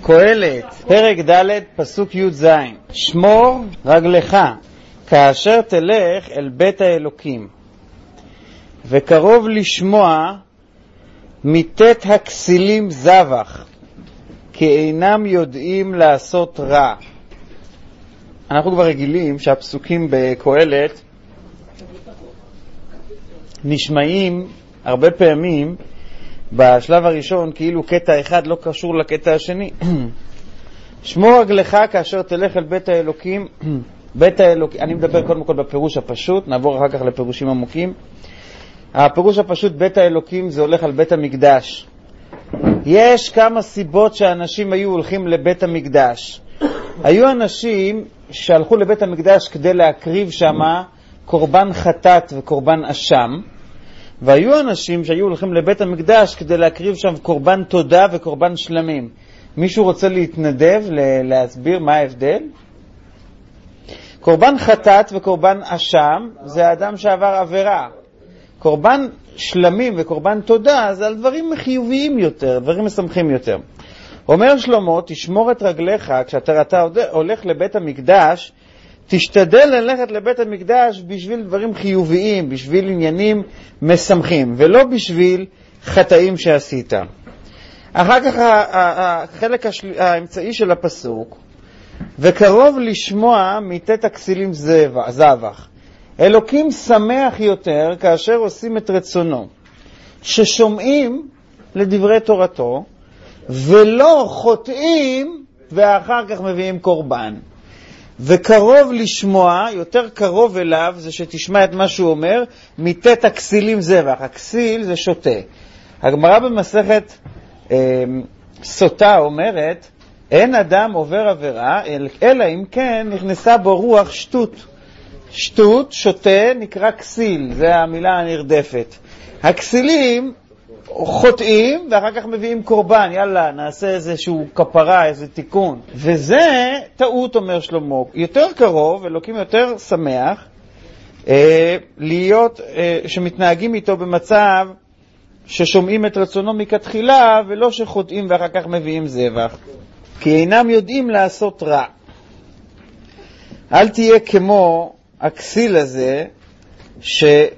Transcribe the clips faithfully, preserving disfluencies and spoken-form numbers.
קהלת, פרק ד' פסוק י' ז'. שמור רגלך כאשר תלך אל בית האלוקים, וקרוב לשמוע מתת הכסילים זבח, כי אינם יודעים לעשות רע. אנחנו כבר רגילים שהפסוקים בקהלת נשמעים הרבה פעמים בשלב הראשון כאילו קטע אחד לא קשור לקטע השני. שמור רגלך כאשר תלך אל בית האלוקים. בית האלוקים, אני מדבר קודם כל בפירוש הפשוט, נעבור אחר כך לפירושים עמוקים. הפירוש הפשוט, בית האלוקים, זה הולך על בית המקדש. יש כמה סיבות שאנשים היו הולכים לבית המקדש. היו אנשים שהלכו לבית המקדש כדי להקריב שמה קורבן חטאת וקורבן אשם, והיו אנשים שהיו הולכים לבית המקדש כדי להקריב שם קורבן תודה וקורבן שלמים. מישהו רוצה להתנדב להסביר מה ההבדל? קורבן חטאת וקורבן אשם זה האדם שעבר עבירה. קורבן שלמים וקורבן תודה זה על דברים חיוביים יותר, דברים משמחים יותר. אומר שלמה, תשמור את רגליך כשאתה הולך לבית המקדש, תשתדל ללכת לבית המקדש בשביל דברים חיוביים, בשביל עניינים משמחים, ולא בשביל חטאים שעשית. אחר כך החלק האמצעי של הפסוק, וקרוב לשמוע מתת הכסילים זבח. אלוקים שמח יותר כאשר עושים את רצונו, ששומעים לדברי תורתו, ולא חוטאים ואחר כך מביאים קורבן. וקרוב לשמוע, יותר קרוב אליו, זה שתשמע את מה שהוא אומר, מתת הכסילים זבח. הכסיל זה שוטה. הגמרא במסכת אה, סוטה אומרת, אין אדם עובר עבירה, אלא אם כן נכנסה בו רוח שטות. שטות, שוטה, נקרא כסיל, זה המילה הנרדפת. הכסילים חוטאים ואחר כך מביאים קורבן, יאללה, נעשה איזשהו כפרה, איזה תיקון. וזה טעות, אומר שלמה. יותר קרוב, אלוקים יותר שמח, אה, להיות, אה, שמתנהגים איתו במצב ששומעים את רצונו מכתחילה, ולא שחוטאים ואחר כך מביאים זבח. כי אינם יודעים לעשות רע. אל תהיה כמו הכסיל הזה, שלא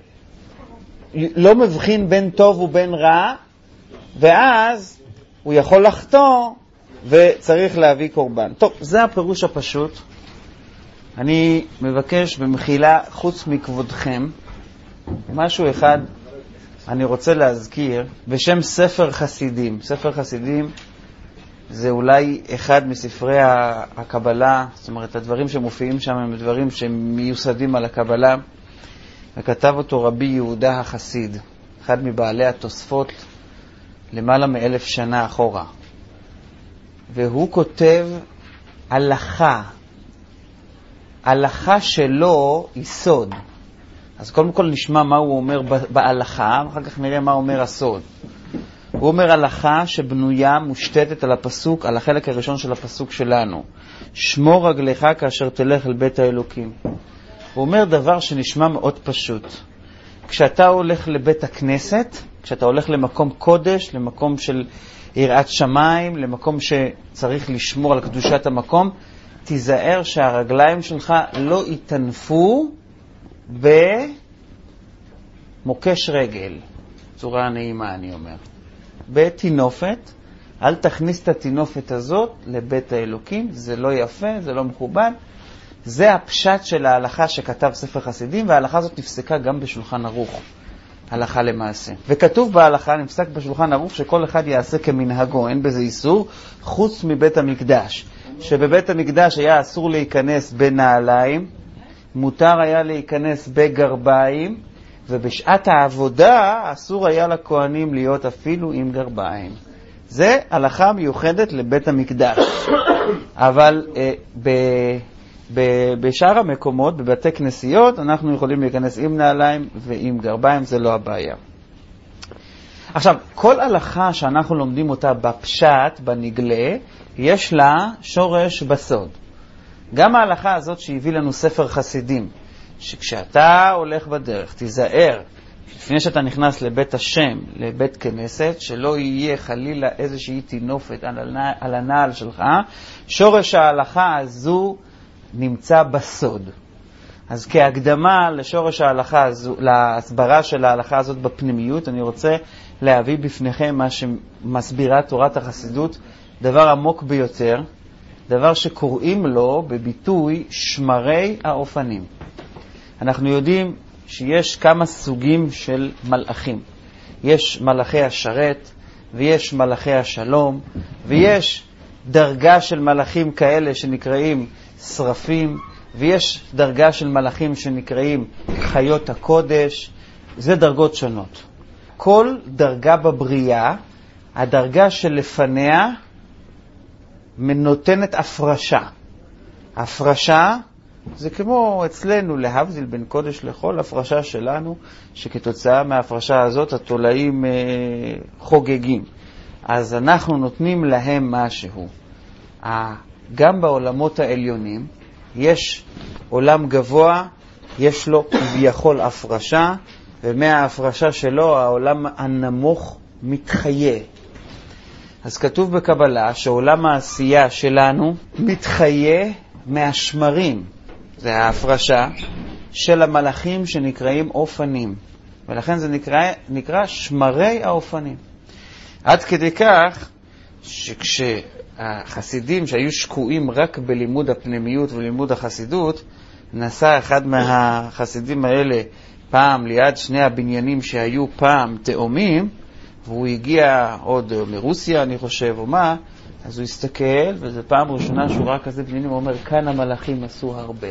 מבחין בין טוב ובין רע, ואז הוא יכול לחטוא וצריך להביא קורבן. טוב, זה הפירוש הפשוט. אני מבקש במחילה, חוץ מכבודכם, משהו אחד אני רוצה להזכיר בשם ספר חסידים. ספר חסידים זה אולי אחד מספרי הקבלה, זאת אומרת, הדברים שמופיעים שם הם דברים שמיוסדים על הקבלה, וכתב אותו רבי יהודה החסיד, אחד מבעלי התוספות למעלה מאלף שנה אחורה. והוא כותב הלכה, הלכה שלו היא סוד. אז קודם כל נשמע מה הוא אומר בהלכה, ואחר כך נראה מה אומר הסוד. הוא אומר הלכה שבנויה מושתתת על הפסוק, על החלק הראשון של הפסוק שלנו. שמור רגלך כאשר תלך אל בית האלוקים. הוא אומר דבר שנשמע מאוד פשוט. כשאתה הולך לבית הכנסת, כשאתה הולך למקום קודש, למקום של יראת שמיים, למקום שצריך לשמור על קדושת המקום, תיזהר שהרגליים שלך לא יתנפו במוקש רגל. צורה נעימה אני אומר. בתינופת, אל תכניס את התינופת הזאת לבית האלוקים, זה לא יפה, זה לא מכובד. זה הפשט של ההלכה שכתב ספר חסידים, וההלכה הזאת נפסקה גם בשולחן ערוך, הלכה למעשה. וכתוב בהלכה, נפסק בשולחן ערוך, שכל אחד יעשה כמנהגו, אין בזה איסור, חוץ מבית המקדש. שבבית המקדש היה אסור להיכנס בנעליים, מותר היה להיכנס בגרביים, ובשעת העבודה אסור היה לכהנים להיות אפילו עם גרביים. זה הלכה מיוחדת לבית המקדש. אבל אה, ב... בשאר המקומות, בבתי כנסיות, אנחנו יכולים להיכנס עם נעליים ועם גרביים, זה לא הבעיה. עכשיו, כל הלכה שאנחנו לומדים אותה בפשט, בנגלה, יש לה שורש בסוד. גם ההלכה הזאת שהביא לנו ספר חסידים, שכשאתה הולך בדרך, תיזהר לפני שאתה נכנס לבית השם, לבית כנסת, שלא יהיה חלילה איזושהי תינופת על, הנעל, על הנעל שלך, שורש ההלכה הזו נמצא בסוד. אז כהקדמה לשורש ההלכה הזו, להסברה של ההלכה הזאת בפנימיות, אני רוצה להביא בפניכם מה שמסבירה תורת החסידות, דבר עמוק ביותר, דבר שקוראים לו בביטוי שמרי האופנים. אנחנו יודעים שיש כמה סוגים של מלאכים. יש מלאכי השרת, ויש מלאכי השלום, ויש דרגה של מלאכים כאלה שנקראים שרפים, ויש דרגה של מלאכים שנקראים חיות הקודש. זה דרגות שונות. כל דרגה בבריאה, הדרגה שלפניה נותנת הפרשה. הפרשה זה כמו אצלנו להבדיל בין קודש לחול, הפרשה שלנו, שכתוצאה מההפרשה הזאת התולעים אה, חוגגים. אז אנחנו נותנים להם משהו. אה, גם בעולמות העליונים יש עולם גבוה, יש לו כביכול הפרשה, ומההפרשה שלו העולם הנמוך מתחיה. אז כתוב בקבלה שעולם העשייה שלנו מתחיה מהשמרים. זה ההפרשה של המלאכים שנקראים אופנים. ולכן זה נקרא, נקרא שמרי האופנים. עד כדי כך שכשהחסידים שהיו שקועים רק בלימוד הפנימיות ולימוד החסידות, נסע אחד מהחסידים האלה פעם ליד שני הבניינים שהיו פעם תאומים, והוא הגיע עוד מרוסיה, אני חושב, או מה, אז הוא הסתכל, וזו פעם ראשונה שהוא ראה כזה בניינים, הוא אומר, כאן המלאכים עשו הרבה.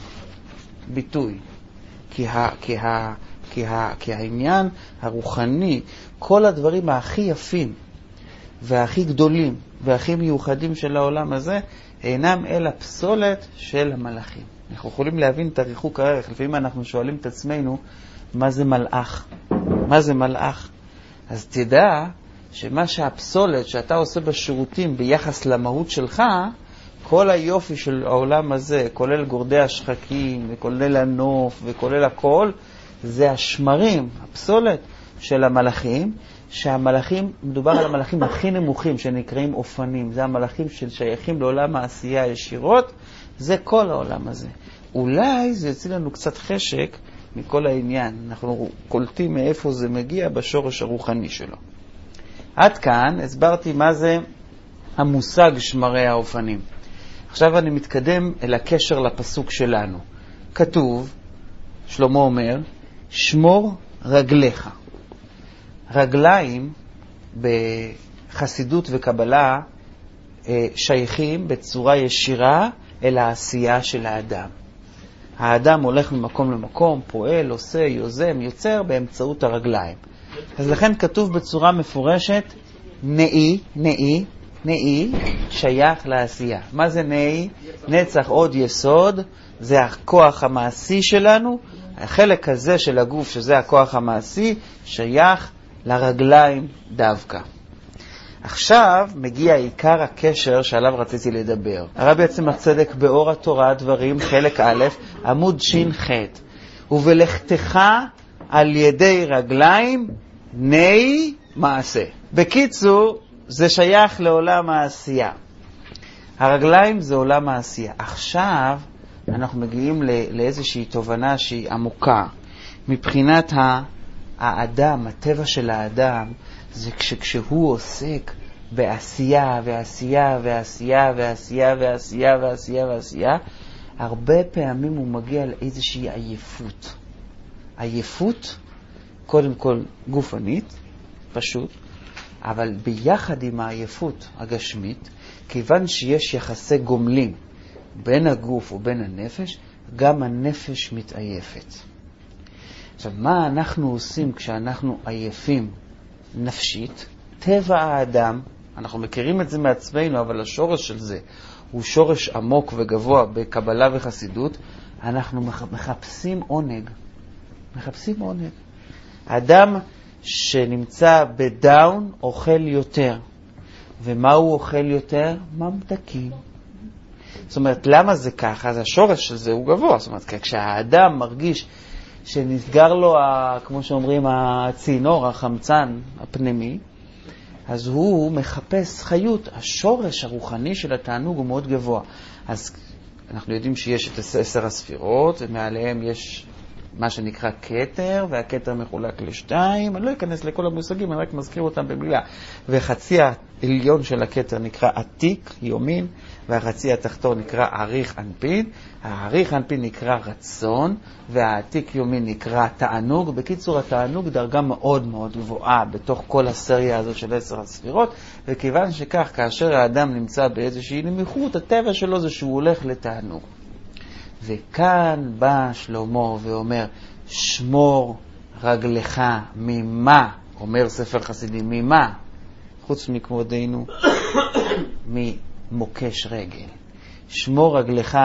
ביטוי. כי, ה, כי, ה, כי, ה, כי העניין הרוחני, כל הדברים הכי יפים, והכי גדולים, והכי מיוחדים של העולם הזה, אינם אלא פסולת של המלאכים. אנחנו יכולים להבין את הריחוק הערך. לפעמים אנחנו שואלים את עצמנו, מה זה מלאך? מה זה מלאך? אז תדע שמה שהפסולת שאתה עושה בשירותים ביחס למהות שלך, כל היופי של העולם הזה, כולל גורדי השחקים, וכולל הנוף, וכולל הכל, זה השמרים, הפסולת של המלאכים, שהמלאכים, מדובר על המלאכים הכי נמוכים שנקראים אופנים, זה המלאכים ששייכים לעולם העשייה ישירות, זה כל העולם הזה. אולי זה יוצא לנו קצת חשק מכל העניין, אנחנו קולטים מאיפה זה מגיע בשורש הרוחני שלו. עד כאן הסברתי מה זה המושג שמרי האופנים. עכשיו אני מתקדם אל הקשר לפסוק שלנו. כתוב, שלמה אומר, שמור רגליך. רגליים בחסידות וקבלה שייכים בצורה ישירה אל העשייה של האדם. האדם הולך ממקום למקום, פועל, עושה, יוזם, יוצר באמצעות הרגליים. אז לכן כתוב בצורה מפורשת, נאי, נאי, נאי, שייך לעשייה. מה זה נאי? נצח עוד יסוד, זה הכוח המעשי שלנו. החלק הזה של הגוף, שזה הכוח המעשי, שייך לרגליים דווקא. עכשיו מגיע עיקר הקשר שעליו רציתי לדבר. הרבי עצם הצדק באור התורה דברים, חלק א', עמוד שין ח', ובלכתך על ידי רגליים נאי מעשה. בקיצור, זה שייך לעולם העשייה. הרגליים זה עולם העשייה. עכשיו אנחנו מגיעים לאיזושהי תובנה שהיא עמוקה. מבחינת האדם, הטבע של האדם, זה כשהוא עוסק בעשייה ועשייה ועשייה ועשייה ועשייה ועשייה ועשייה, הרבה פעמים הוא מגיע לאיזושהי עייפות. עייפות, קודם כל גופנית, פשוט, אבל ביחד עם העייפות הגשמית, כיוון שיש יחסי גומלים בין הגוף ובין הנפש, גם הנפש מתעייפת. עכשיו, מה אנחנו עושים כשאנחנו עייפים נפשית? טבע האדם, אנחנו מכירים את זה מעצמנו, אבל השורש של זה הוא שורש עמוק וגבוה בקבלה וחסידות, אנחנו מחפשים עונג. מחפשים עונג. האדם שנמצא בדאון אוכל יותר. ומה הוא אוכל יותר? ממתקים. זאת אומרת, למה זה ככה? אז השורש של זה הוא גבוה. זאת אומרת, כשהאדם מרגיש שנסגר לו, ה, כמו שאומרים, הצינור, החמצן הפנימי, אז הוא מחפש חיות. השורש הרוחני של התענוג הוא מאוד גבוה. אז אנחנו יודעים שיש את עשר הספירות, ומעליהם יש מה שנקרא כתר, והכתר מחולק לשתיים. אני לא אכנס לכל המושגים, אני רק מזכיר אותם במילה. וחצי העליון של הכתר נקרא עתיק, יומין, והחצי התחתון נקרא עריך אנפין. העריך אנפין נקרא רצון, והעתיק יומין נקרא תענוג. בקיצור, התענוג דרגה מאוד מאוד גבוהה בתוך כל הסריה הזאת של עשר הספירות, וכיוון שכך, כאשר האדם נמצא באיזושהי נמיכות, הטבע שלו זה שהוא הולך לתענוג. וכאן בא שלמה ואומר, שמור רגלך ממה, אומר ספר חסידים, ממה? חוץ מכבודנו, ממוקש רגל. שמור רגלך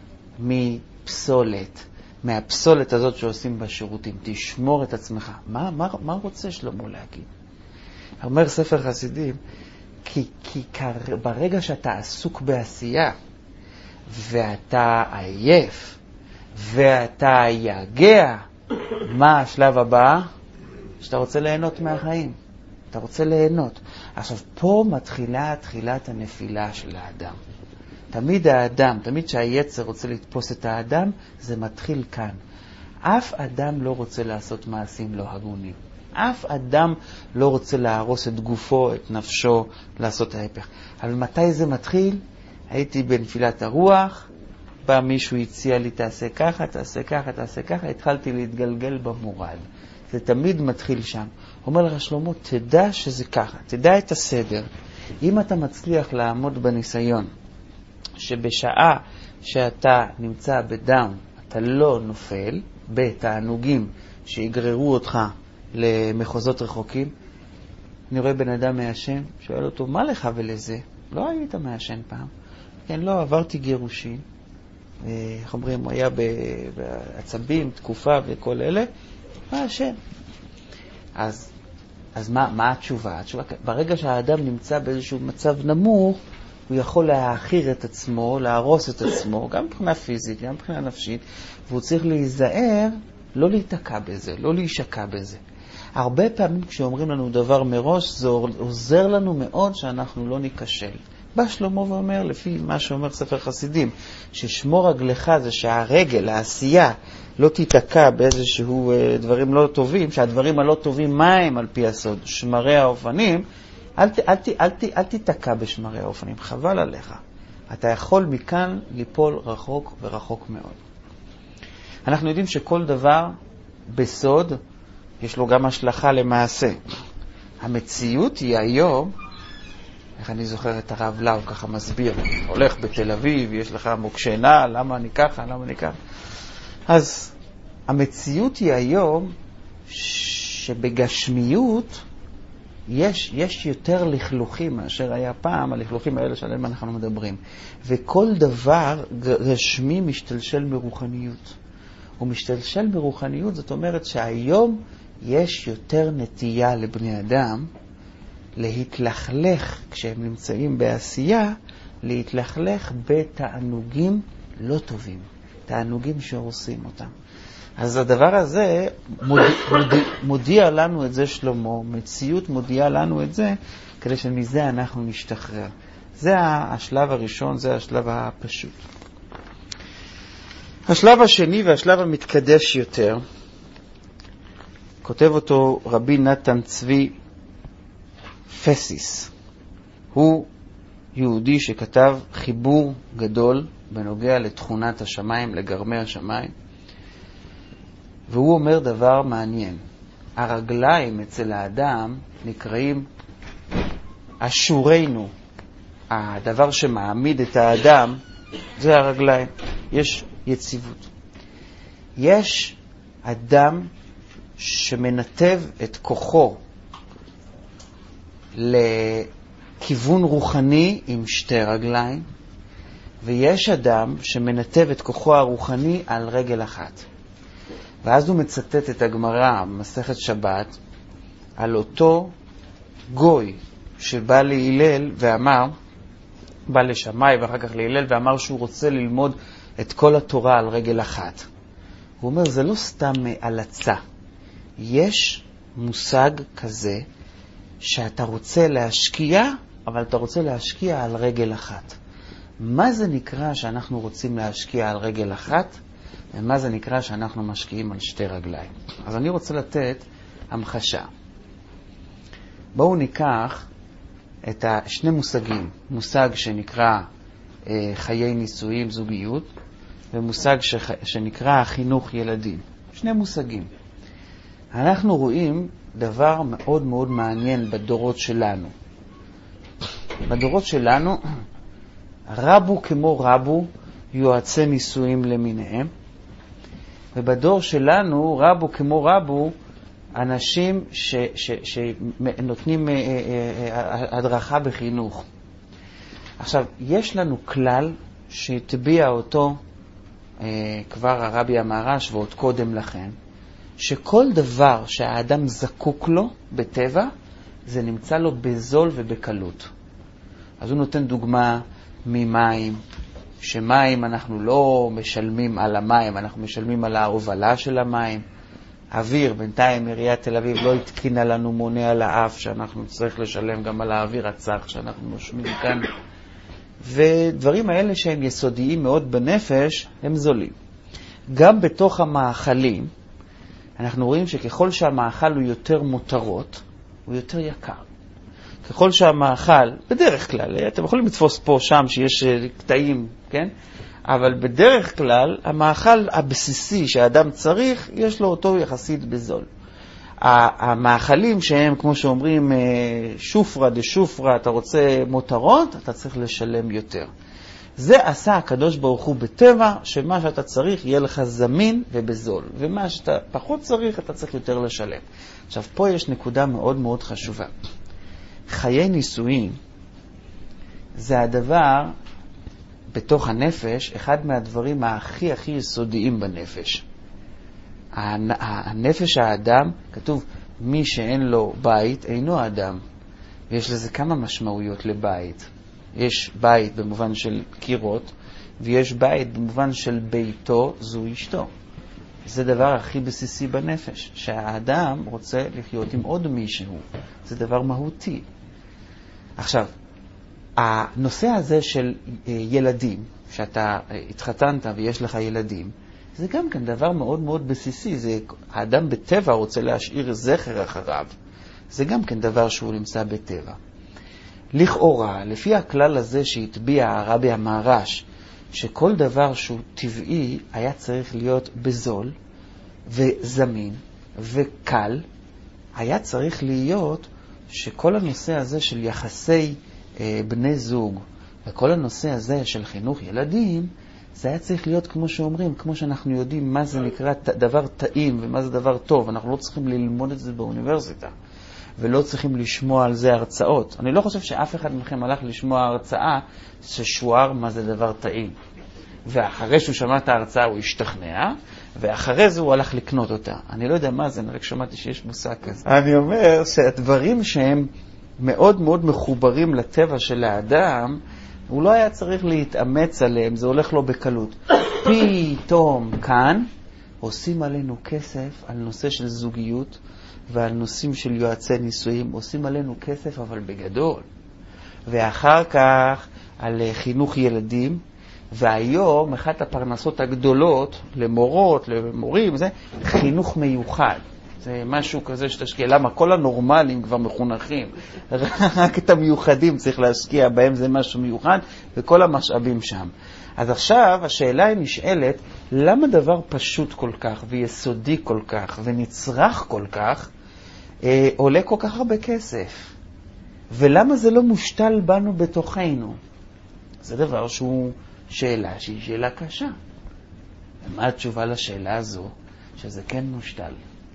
מפסולת, מהפסולת הזאת שעושים בשירותים. תשמור את עצמך. מה, מה, מה רוצה שלמה להגיד? אומר ספר חסידים, כי, כי ברגע שאתה עסוק בעשייה, ואתה עייף, ואתה יגע, מה השלב הבא? שאתה רוצה ליהנות מהחיים. אתה רוצה ליהנות. עכשיו, פה מתחילה תחילת הנפילה של האדם. תמיד האדם, תמיד שהיצר רוצה לתפוס את האדם, זה מתחיל כאן. אף אדם לא רוצה לעשות מעשים לא הגונים. אף אדם לא רוצה להרוס את גופו, את נפשו, לעשות ההפך. אבל מתי זה מתחיל? הייתי בנפילת הרוח, בא מישהו הציע לי תעשה ככה, תעשה ככה, תעשה ככה, התחלתי להתגלגל במורד. זה תמיד מתחיל שם. אומר לך שלמה, תדע שזה ככה, תדע את הסדר. אם אתה מצליח לעמוד בניסיון, שבשעה שאתה נמצא בדאון, אתה לא נופל בתענוגים שיגררו אותך למחוזות רחוקים, אני רואה בן אדם מעשן, שואל אותו, מה לך ולזה? לא היית מעשן פעם. כן, לא, עברתי גירושים. איך אומרים, הוא היה בעצבים, תקופה וכל אלה. מעשן. אז, אז מה, מה התשובה? התשובה? ברגע שהאדם נמצא באיזשהו מצב נמוך, הוא יכול להאחיר את עצמו, להרוס את עצמו, גם מבחינה פיזית, גם מבחינה נפשית, והוא צריך להיזהר, לא להתעקע בזה, לא להישקע בזה. הרבה פעמים כשאומרים לנו דבר מראש, זה עוזר לנו מאוד שאנחנו לא ניקשל. בא שלמה ואומר, לפי מה שאומר ספר חסידים, ששמור רגלך זה שהרגל, העשייה, לא תתעקע באיזשהו דברים לא טובים, שהדברים הלא טובים מה הם על פי הסוד? שמרי האופנים, אל, אל, אל, אל, אל תתעקע בשמרי האופנים, חבל עליך. אתה יכול מכאן ליפול רחוק ורחוק מאוד. אנחנו יודעים שכל דבר בסוד, יש לו גם השלכה למעשה. המציאות היא היום, איך אני זוכר את הרב לאו ככה מסביר, הולך בתל אביב, יש לך מוקשנה, למה אני ככה, למה אני ככה. אז המציאות היא היום שבגשמיות יש, יש יותר לכלוכים מאשר היה פעם, הלכלוכים האלה שעליהם אנחנו מדברים. וכל דבר גשמי משתלשל מרוחניות. הוא משתלשל מרוחניות, זאת אומרת שהיום יש יותר נטייה לבני אדם להתלכלך, כשהם נמצאים בעשייה, להתלכלך בתענוגים לא טובים, תענוגים שהורסים אותם. אז הדבר הזה מודיע, מודיע, מודיע לנו את זה שלמה, מציאות מודיעה לנו את זה, כדי שמזה אנחנו נשתחרר. זה השלב הראשון, זה השלב הפשוט. השלב השני והשלב המתקדש יותר, כותב אותו רבי נתן צבי פסיס. הוא יהודי שכתב חיבור גדול בנוגע לתכונת השמיים, לגרמי השמיים. והוא אומר דבר מעניין. הרגליים אצל האדם נקראים אשורנו. הדבר שמעמיד את האדם זה הרגליים. יש יציבות. יש אדם שמנתב את כוחו לכיוון רוחני עם שתי רגליים, ויש אדם שמנתב את כוחו הרוחני על רגל אחת. ואז הוא מצטט את הגמרא במסכת שבת על אותו גוי שבא להילל ואמר, בא לשמאי ואחר כך להילל ואמר שהוא רוצה ללמוד את כל התורה על רגל אחת. הוא אומר, זה לא סתם הלצה. יש מושג כזה שאתה רוצה להשקיע, אבל אתה רוצה להשקיע על רגל אחת. מה זה נקרא שאנחנו רוצים להשקיע על רגל אחת, ומה זה נקרא שאנחנו משקיעים על שתי רגליים? אז אני רוצה לתת המחשה. בואו ניקח את שני מושגים, מושג שנקרא אה, חיי נישואים, זוגיות, ומושג שח... שנקרא חינוך ילדים. שני מושגים. אנחנו רואים דבר מאוד מאוד מעניין בדורות שלנו. בדורות שלנו רבו כמו רבו יועצי נישואים למיניהם, ובדור שלנו רבו כמו רבו אנשים ש, ש, שנותנים אה, אה, הדרכה בחינוך. עכשיו, יש לנו כלל שהטביע אותו אה, כבר הרבי המהר"ש ועוד קודם לכן, שכל דבר שהאדם זקוק לו בטבע, זה נמצא לו בזול ובקלות. אז הוא נותן דוגמה ממים, שמים אנחנו לא משלמים על המים, אנחנו משלמים על ההובלה של המים. אוויר, בינתיים עיריית תל אביב לא התקינה לנו מונה על האף, שאנחנו צריך לשלם גם על האוויר הצח שאנחנו נושמים כאן. ודברים האלה שהם יסודיים מאוד בנפש, הם זולים. גם בתוך המאכלים, אנחנו רואים שככל שהמאכל הוא יותר מותרות, הוא יותר יקר. ככל שהמאכל, בדרך כלל, אתם יכולים לתפוס פה שם שיש קטעים, כן? אבל בדרך כלל, המאכל הבסיסי שהאדם צריך, יש לו אותו יחסית בזול. המאכלים שהם, כמו שאומרים, שופרה דשופרה, אתה רוצה מותרות, אתה צריך לשלם יותר. זה עשה הקדוש ברוך הוא בטבע, שמה שאתה צריך יהיה לך זמין ובזול, ומה שאתה פחות צריך, אתה צריך יותר לשלם. עכשיו, פה יש נקודה מאוד מאוד חשובה. חיי נישואים זה הדבר בתוך הנפש, אחד מהדברים הכי הכי יסודיים בנפש. הנפש האדם, כתוב, מי שאין לו בית אינו אדם, ויש לזה כמה משמעויות לבית. יש בית במובן של קירות, ויש בית במובן של ביתו, זו אשתו. זה דבר הכי בסיסי בנפש, שהאדם רוצה לחיות עם עוד מישהו. זה דבר מהותי. עכשיו, הנושא הזה של ילדים, שאתה התחתנת ויש לך ילדים, זה גם כן דבר מאוד מאוד בסיסי. זה, האדם בטבע רוצה להשאיר זכר אחריו. זה גם כן דבר שהוא נמצא בטבע. לכאורה, לפי הכלל הזה שהטביע הרבי המהר"ש, שכל דבר שהוא טבעי היה צריך להיות בזול וזמין וקל, היה צריך להיות שכל הנושא הזה של יחסי אה, בני זוג וכל הנושא הזה של חינוך ילדים, זה היה צריך להיות כמו שאומרים, כמו שאנחנו יודעים מה זה נקרא דבר טעים ומה זה דבר טוב. אנחנו לא צריכים ללמוד את זה באוניברסיטה. ולא צריכים לשמוע על זה הרצאות. אני לא חושב שאף אחד מכם הלך לשמוע הרצאה ששואר מה זה דבר טעים. ואחרי שהוא שמע את ההרצאה הוא השתכנע, ואחרי זה הוא הלך לקנות אותה. אני לא יודע מה זה, אני רק שמעתי שיש מושג כזה. אני אומר שהדברים שהם מאוד מאוד מחוברים לטבע של האדם, הוא לא היה צריך להתאמץ עליהם, זה הולך לו בקלות. פתאום כאן עושים עלינו כסף על נושא של זוגיות, ועל נושאים של יועצי נישואים, עושים עלינו כסף אבל בגדול. ואחר כך על חינוך ילדים, והיום אחת הפרנסות הגדולות למורות, למורים, זה חינוך מיוחד. זה משהו כזה שתשקיע. למה? כל הנורמלים כבר מחונכים. רק את המיוחדים צריך להשקיע בהם, זה משהו מיוחד, וכל המשאבים שם. אז עכשיו השאלה היא נשאלת, למה דבר פשוט כל כך ויסודי כל כך ונצרך כל כך אה, עולה כל כך הרבה כסף? ולמה זה לא מושתל בנו בתוכנו? זה דבר שהוא שאלה שהיא שאלה קשה. ומה התשובה לשאלה הזו? שזה כן מושתל.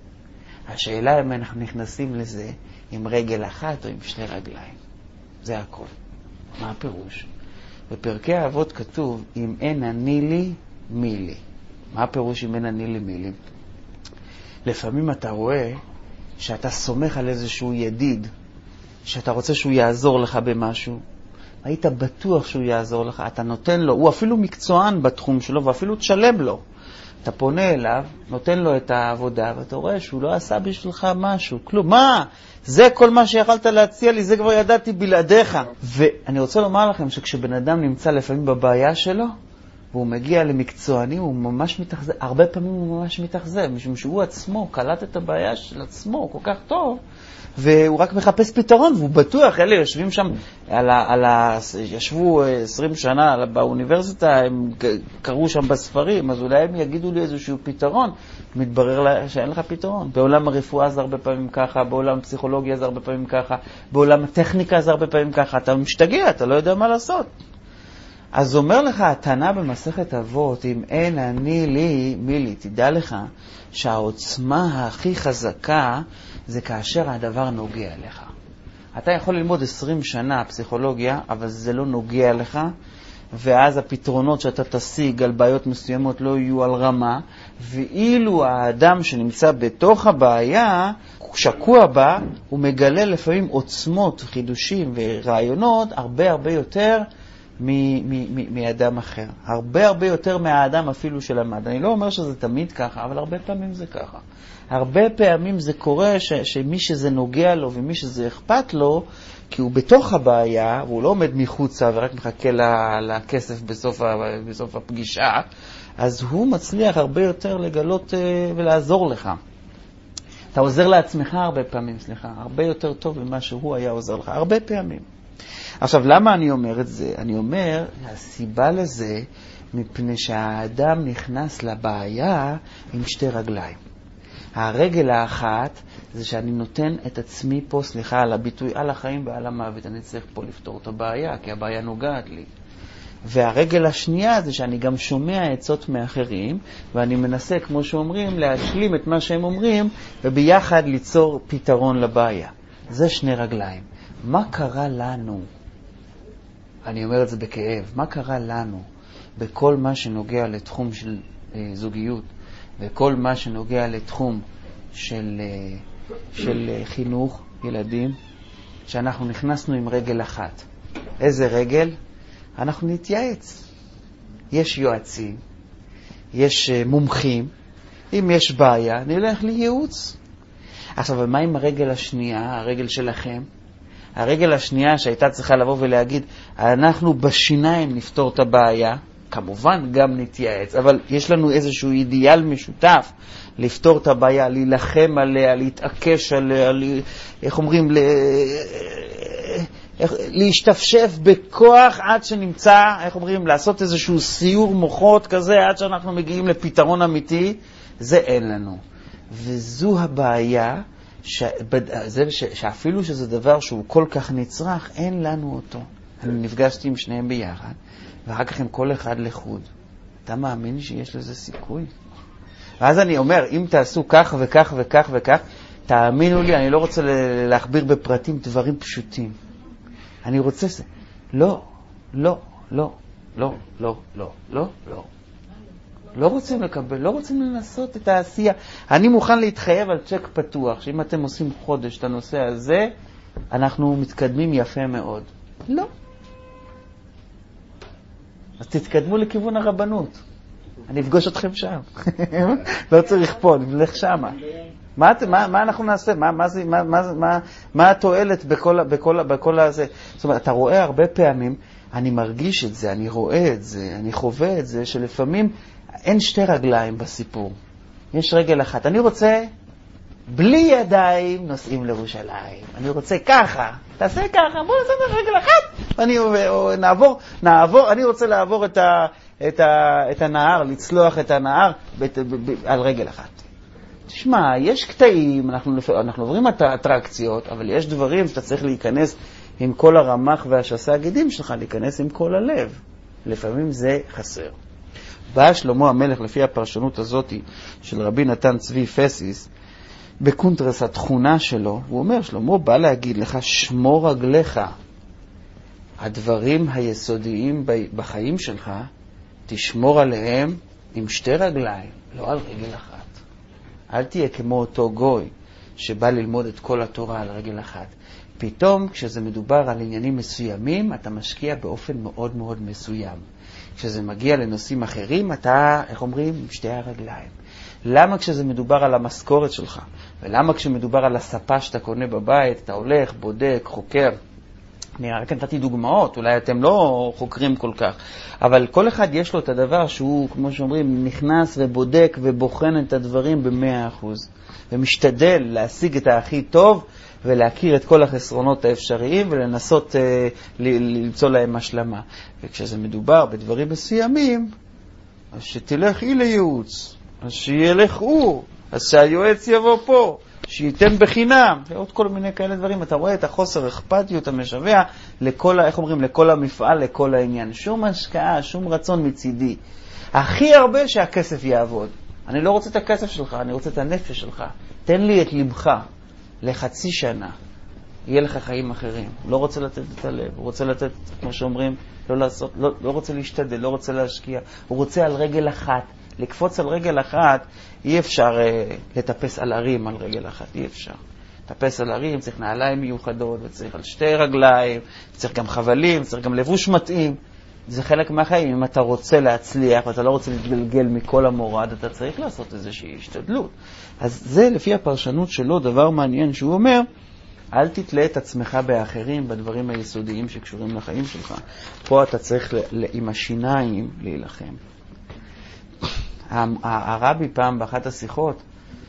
השאלה אם אנחנו נכנסים לזה עם רגל אחת או עם שתי רגליים. זה הכל. מה הפירוש? בפרקי האבות כתוב, אם אין אני לי, מי לי. מה הפירוש אם אין אני לי, מי לי? לפעמים אתה רואה שאתה סומך על איזשהו ידיד, שאתה רוצה שהוא יעזור לך במשהו, היית בטוח שהוא יעזור לך, אתה נותן לו, הוא אפילו מקצוען בתחום שלו, ואפילו תשלם לו. אתה פונה אליו, נותן לו את העבודה, ואתה רואה שהוא לא עשה בשבילך משהו, כלום. מה? זה כל מה שיכולת להציע לי, זה כבר ידעתי בלעדיך. ואני רוצה לומר לכם שכשבן אדם נמצא לפעמים בבעיה שלו, והוא מגיע למקצוענים, הוא ממש מתאכזב, הרבה פעמים הוא ממש מתאכזב, משום שהוא עצמו קלט את הבעיה של עצמו כל כך טוב, והוא רק מחפש פתרון, והוא בטוח, אלה יושבים שם, על ה, על ה, ישבו עשרים שנה באוניברסיטה, הם קראו שם בספרים, אז אולי הם יגידו לי איזשהו פתרון, מתברר לה, שאין לך פתרון. בעולם הרפואה זה הרבה פעמים ככה, בעולם הפסיכולוגיה זה הרבה פעמים ככה, בעולם הטכניקה זה הרבה פעמים ככה, אתה משתגע, אתה לא יודע מה לעשות. אז אומר לך התנא במסכת אבות, אם אין אני לי, מי לי, תדע לך שהעוצמה הכי חזקה זה כאשר הדבר נוגע לך. אתה יכול ללמוד עשרים שנה פסיכולוגיה, אבל זה לא נוגע לך, ואז הפתרונות שאתה תשיג על בעיות מסוימות לא יהיו על רמה, ואילו האדם שנמצא בתוך הבעיה, שקוע בה, הוא מגלה לפעמים עוצמות, חידושים ורעיונות הרבה הרבה יותר מאדם אחר. הרבה הרבה יותר מהאדם אפילו שלמד. אני לא אומר שזה תמיד ככה, אבל הרבה פעמים זה ככה. הרבה פעמים זה קורה ש, שמי שזה נוגע לו ומי שזה אכפת לו, כי הוא בתוך הבעיה, והוא לא עומד מחוצה ורק מחכה לכסף בסוף, בסוף הפגישה, אז הוא מצליח הרבה יותר לגלות ולעזור לך. אתה עוזר לעצמך הרבה פעמים, סליחה, הרבה יותר טוב ממה שהוא היה עוזר לך, הרבה פעמים. עכשיו, למה אני אומר את זה? אני אומר, הסיבה לזה, מפני שהאדם נכנס לבעיה עם שתי רגליים. הרגל האחת זה שאני נותן את עצמי פה, סליחה על הביטוי, על החיים ועל המוות. אני צריך פה לפתור את הבעיה, כי הבעיה נוגעת לי. והרגל השנייה זה שאני גם שומע עצות מאחרים, ואני מנסה, כמו שאומרים, להשלים את מה שהם אומרים, וביחד ליצור פתרון לבעיה. זה שני רגליים. מה קרה לנו? אני אומר את זה בכאב. מה קרה לנו בכל מה שנוגע לתחום של אה, זוגיות, וכל מה שנוגע לתחום של, אה, של אה, חינוך ילדים, שאנחנו נכנסנו עם רגל אחת? איזה רגל? אנחנו נתייעץ. יש יועצים, יש אה, מומחים. אם יש בעיה, נלך לייעוץ. עכשיו, מה עם הרגל השנייה, הרגל שלכם? הרגל השנייה שהייתה צריכה לבוא ולהגיד, אנחנו בשיניים נפתור את הבעיה, כמובן גם נתייעץ, אבל יש לנו איזשהו אידיאל משותף לפתור את הבעיה, להילחם עליה, להתעקש עליה, איך אומרים, להשתפשף בכוח עד שנמצא, איך אומרים, לעשות איזשהו סיור מוחות כזה עד שאנחנו מגיעים לפתרון אמיתי. זה אין לנו. וזו הבעיה, ש... זה ש... שאפילו שזה דבר שהוא כל כך נצרך, אין לנו אותו. אני נפגשתי עם שניהם ביחד, ואחר כך עם כל אחד לחוד. אתה מאמין שיש לזה סיכוי? ואז אני אומר, אם תעשו כך וכך וכך וכך, תאמינו לי, אני לא רוצה להכביר בפרטים דברים פשוטים. אני רוצה... לא, לא, לא, לא, לא, לא, לא, לא. לא רוצים לקבל, לא רוצים לנסות את העשייה. אני מוכן להתחייב על צ'ק פתוח, שאם אתם עושים חודש את הנושא הזה, אנחנו מתקדמים יפה מאוד. לא. אז תתקדמו לכיוון הרבנות. אני אפגוש אתכם שם. לא צריך פה, נלך שמה. מה, מה, מה אנחנו נעשה? מה, מה, זה, מה, מה, מה, מה התועלת בכל, בכל, בכל הזה? זאת אומרת, אתה רואה הרבה פעמים, אני מרגיש את זה, אני רואה את זה, אני חווה את זה, שלפעמים אין שתי רגליים בסיפור. יש רגל אחת. אני רוצה, בלי ידיים נוסעים לירושלים. אני רוצה ככה. תעשה ככה, בוא נעשה רגל אחת. אני, או, נעבור, נעבור, אני רוצה לעבור את, ה, את, ה, את הנהר, לצלוח את הנהר בת, ב, ב, על רגל אחת. תשמע, יש קטעים, אנחנו, אנחנו עוברים את האטרקציות, אבל יש דברים שאתה צריך להיכנס עם כל הרמח והשסה הגידים שלך, להיכנס עם כל הלב. לפעמים זה חסר. בא שלמה המלך, לפי הפרשנות הזאת של רבי נתן צבי פסיס, בקונטרס התכונה שלו, הוא אומר, שלמה בא להגיד לך, שמור רגליך. הדברים היסודיים בחיים שלך, תשמור עליהם עם שתי רגליים, לא על רגל אחת. אל תהיה כמו אותו גוי שבא ללמוד את כל התורה על רגל אחת. פתאום כשזה מדובר על עניינים מסוימים, אתה משקיע באופן מאוד מאוד מסוים. כשזה מגיע לנושאים אחרים, אתה, איך אומרים, עם שתי הרגליים. למה כשזה מדובר על המשכורת שלך, ולמה כשמדובר על הספה שאתה קונה בבית, אתה הולך, בודק, חוקר, אני רק נתתי דוגמאות, אולי אתם לא חוקרים כל כך, אבל כל אחד יש לו את הדבר שהוא, כמו שאומרים, נכנס ובודק ובוחן את הדברים במאה אחוז, ומשתדל להשיג את הכי טוב, ולהכיר את כל החסרונות האפשריים, ולנסות אה, למצוא להם השלמה. וכשזה מדובר בדברים מסוימים, אז שתלך אי לייעוץ, אז שילך הוא, אז שהיועץ יבוא פה, שייתן בחינם, ועוד כל מיני כאלה דברים. אתה רואה את החוסר אכפתיות המשווע לכל, איך אומרים, לכל המפעל, לכל העניין. שום השקעה, שום רצון מצידי. הכי הרבה שהכסף יעבוד. אני לא רוצה את הכסף שלך, אני רוצה את הנפש שלך. תן לי את לבך לחצי שנה. יהיה לך חיים אחרים. לא רוצה לתת את הלב, הוא רוצה לתת, כמו שאומרים, לא לעשות, לא, לא רוצה להשתדל, לא רוצה להשקיע. הוא רוצה על רגל אחת. לקפוץ על רגל אחת, אי אפשר אה, לטפס על ערים על רגל אחת, אי אפשר. לטפס על ערים, צריך נעליים מיוחדות, וצריך על שתי רגליים, צריך גם חבלים, צריך גם לבוש מתאים. זה חלק מהחיים. אם אתה רוצה להצליח, ואתה לא רוצה להתגלגל מכל המורד, אתה צריך לעשות איזושהי השתדלות. אז זה לפי הפרשנות שלו דבר מעניין שהוא אומר, אל תתלה את עצמך באחרים בדברים היסודיים שקשורים לחיים שלך. פה אתה צריך עם השיניים להילחם. הרבי פעם באחת השיחות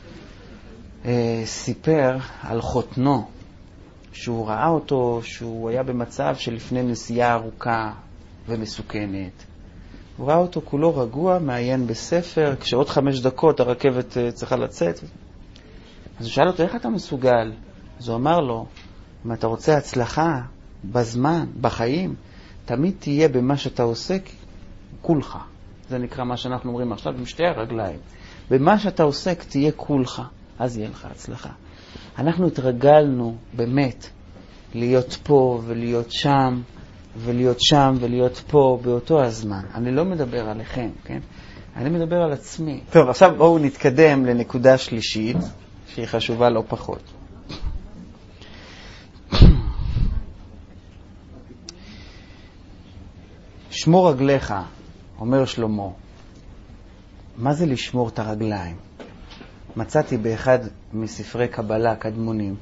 סיפר על חותנו, שהוא ראה אותו, שהוא היה במצב שלפני נסיעה ארוכה ומסוכנת. הוא ראה אותו כולו רגוע, מעיין בספר, כשעוד חמש דקות הרכבת צריכה לצאת. אז הוא שאל אותו, איך אתה מסוגל? אז הוא אמר לו, אם אתה רוצה הצלחה בזמן, בחיים, תמיד תהיה במה שאתה עושה כולך. זה נקרא מה שאנחנו אומרים עכשיו עם שתי הרגליים. במה שאתה עוסק תהיה כולך, אז יהיה לך הצלחה. אנחנו התרגלנו באמת להיות פה ולהיות שם, ולהיות שם ולהיות פה באותו הזמן. אני לא מדבר עליכם, כן? אני מדבר על עצמי. טוב, עכשיו בואו נתקדם לנקודה שלישית, שהיא חשובה לא פחות. שמור רגליך, אומר שלמה. מה זה לשמור את הרגליים? מצאתי באחד מספרי קבלה קדמונים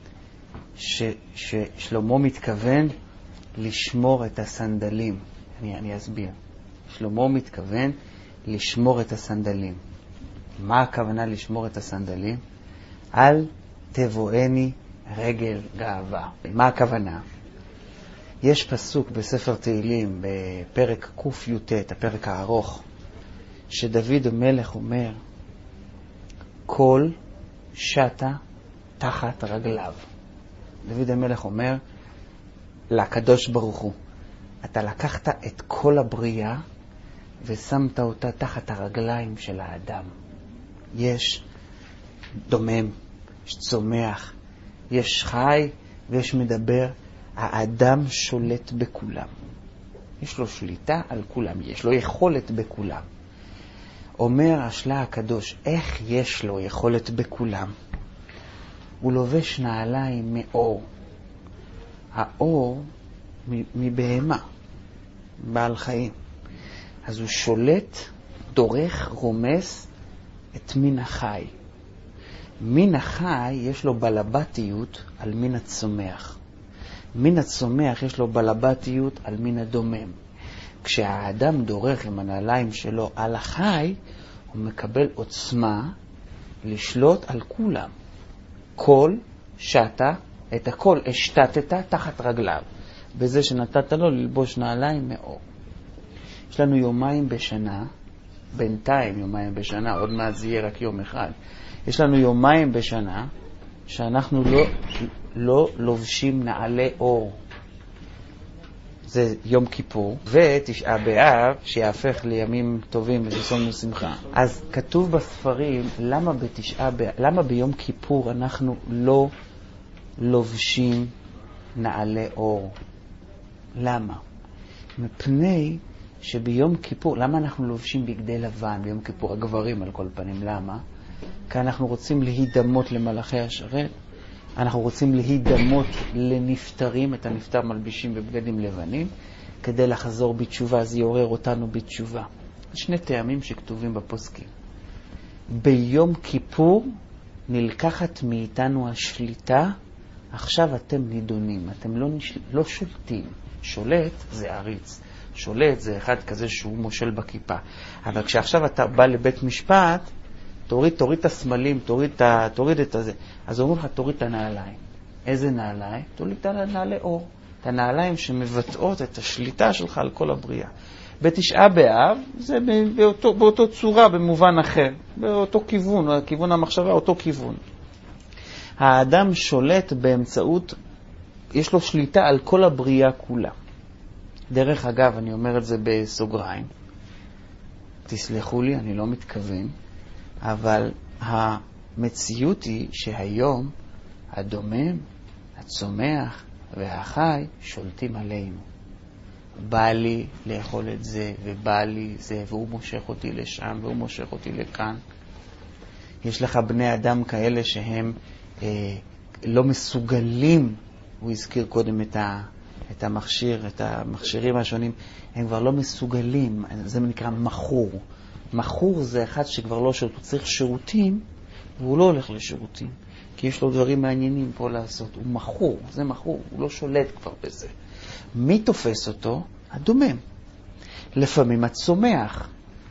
ש, ששלמה מתכוון לשמור את הסנדלים. אני, אני אסביר. שלמה מתכוון לשמור את הסנדלים. מה הכוונה לשמור את הסנדלים? אל תבואני רגל גאווה. מה הכוונה? יש פסוק בספר תהילים בפרק ק"ט, הפרק הארוך, שדוד המלך אומר, כל שטה תחת רגליו. דוד המלך אומר לקדוש ברוך הוא, אתה לקחת את כל הבריאה ושמת אותה תחת הרגליים של האדם. יש דומם, יש צומח, יש חי ויש מדבר. האדם שולט בכולם. יש לו שליטה על כולם, יש לו יכולת בכולם. אומר השלה הקדוש, איך יש לו יכולת בכולם? הוא לובש נעליים מאור. האור מבהמה, בעל חיים. אז הוא שולט, דורך, רומס את מין החי. מין החי יש לו בלבתיות על מין הצומח. מין הצומח יש לו בלבתיות על מין הדומם. כשהאדם דורך עם הנעליים שלו על החי, הוא מקבל עוצמה לשלוט על כולם. כל שטה, את הכל השתתת תחת רגליו, בזה שנתת לו ללבוש נעליים מאור. יש לנו יומיים בשנה, בינתיים יומיים בשנה, עוד מעט זה יהיה רק יום אחד. יש לנו יומיים בשנה שאנחנו לא, לא לובשים נעלי אור. זה יום כיפור, ותשעה באב שיהפך לימים טובים וששון ושמחה. אז כתוב בספרים, למה בתשעה באב, למה ביום כיפור אנחנו לא לובשים נעלי אור? למה? מפני שביום כיפור, למה אנחנו לובשים בגדי לבן ביום כיפור? הגברים על כל פנים, למה? כי אנחנו רוצים להידמות למלאכי השרת. אנחנו רוצים להידמות לנפטרים, את הנפטר מלבישים בבגדים לבנים, כדי לחזור בתשובה, זה יעורר אותנו בתשובה. שני טעמים שכתובים בפוסקים. ביום כיפור נלקחת מאיתנו השליטה, עכשיו אתם נידונים, אתם לא, נש... לא שולטים. שולט זה עריץ, שולט זה אחד כזה שהוא מושל בכיפה. אבל כשעכשיו אתה בא לבית משפט, תוריד, תוריד את הסמלים, תוריד, תוריד את הזה. אז אומרים לך, תוריד את הנעליים. איזה נעליים? תוריד את הנעלי אור. את הנעליים שמבטאות את השליטה שלך על כל הבריאה. בתשעה באב זה באותו, באותו צורה, במובן אחר. באותו כיוון, כיוון המחשבה, אותו כיוון. האדם שולט באמצעות, יש לו שליטה על כל הבריאה כולה. דרך אגב, אני אומר את זה בסוגריים. תסלחו לי, אני לא מתכוון. אבל המציאות היא שהיום הדומם, הצומח והחי שולטים עלינו. בא לי לאכול את זה ובא לי זה, והוא מושך אותי לשם והוא מושך אותי לכאן. יש לך בני אדם כאלה שהם אה, לא מסוגלים, הוא הזכיר קודם את, ה, את המכשיר, את המכשירים השונים, הם כבר לא מסוגלים, זה נקרא מחור. מחור זה אחד שכבר לא שולט, הוא צריך שירותים, והוא לא הולך לשירותים, כי יש לו דברים מעניינים פה לעשות. הוא מחור, זה מחור, הוא לא שולט כבר בזה. מי תופס אותו? הדומם. לפעמים הצומח,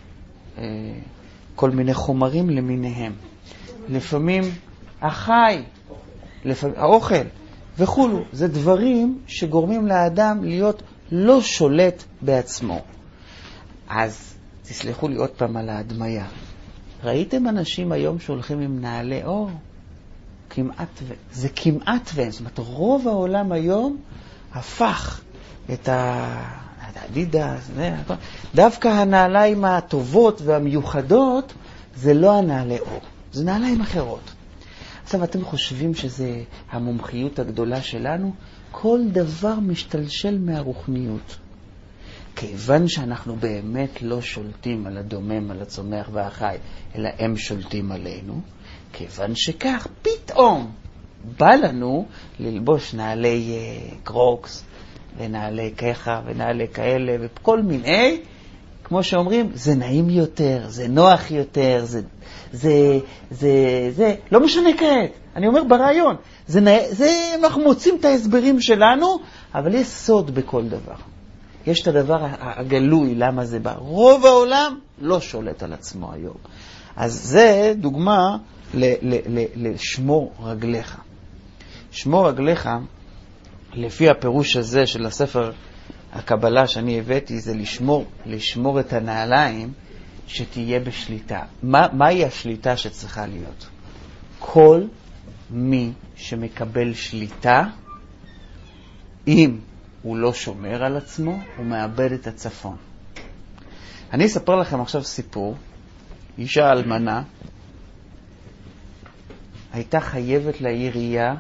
כל מיני חומרים למיניהם. לפעמים החי, לפעמים האוכל וכולו. זה דברים שגורמים לאדם להיות לא שולט בעצמו. אז תסלחו לי עוד פעם על ההדמיה. ראיתם אנשים היום שהולכים עם נעלי אור? כמעט ו... זה כמעט ו... זאת אומרת, רוב העולם היום הפך את האדידס, דווקא הנעליים הטובות והמיוחדות זה לא הנעלי אור, זה נעליים אחרות. עכשיו אתם חושבים שזה המומחיות הגדולה שלנו? כל דבר משתלשל מהרוחניות. כיוון שאנחנו באמת לא שולטים על הדומם, על הצומח והחי, אלא הם שולטים עלינו, כיוון שכך פתאום בא לנו ללבוש נעלי קרוקס, ונעלי ככה, ונעלי כאלה, וכל מיני, כמו שאומרים, זה נעים יותר, זה נוח יותר, זה, זה, זה, זה, לא משנה כעת, אני אומר ברעיון, זה, זה, אנחנו מוצאים את ההסברים שלנו, אבל יש סוד בכל דבר. יש את הדבר הגלוי, למה זה בא. רוב העולם לא שולט על עצמו היום. אז זה דוגמה ל, ל, ל, לשמור רגליך. שמור רגליך, לפי הפירוש הזה של הספר הקבלה שאני הבאתי, זה לשמור, לשמור את הנעליים שתהיה בשליטה. מה, מהי השליטה שצריכה להיות? כל מי שמקבל שליטה, אם הוא לא שומר על עצמו, הוא מאבד את הצפון. אני אספר לכם עכשיו סיפור. אישה אלמנה הייתה חייבת לעירייה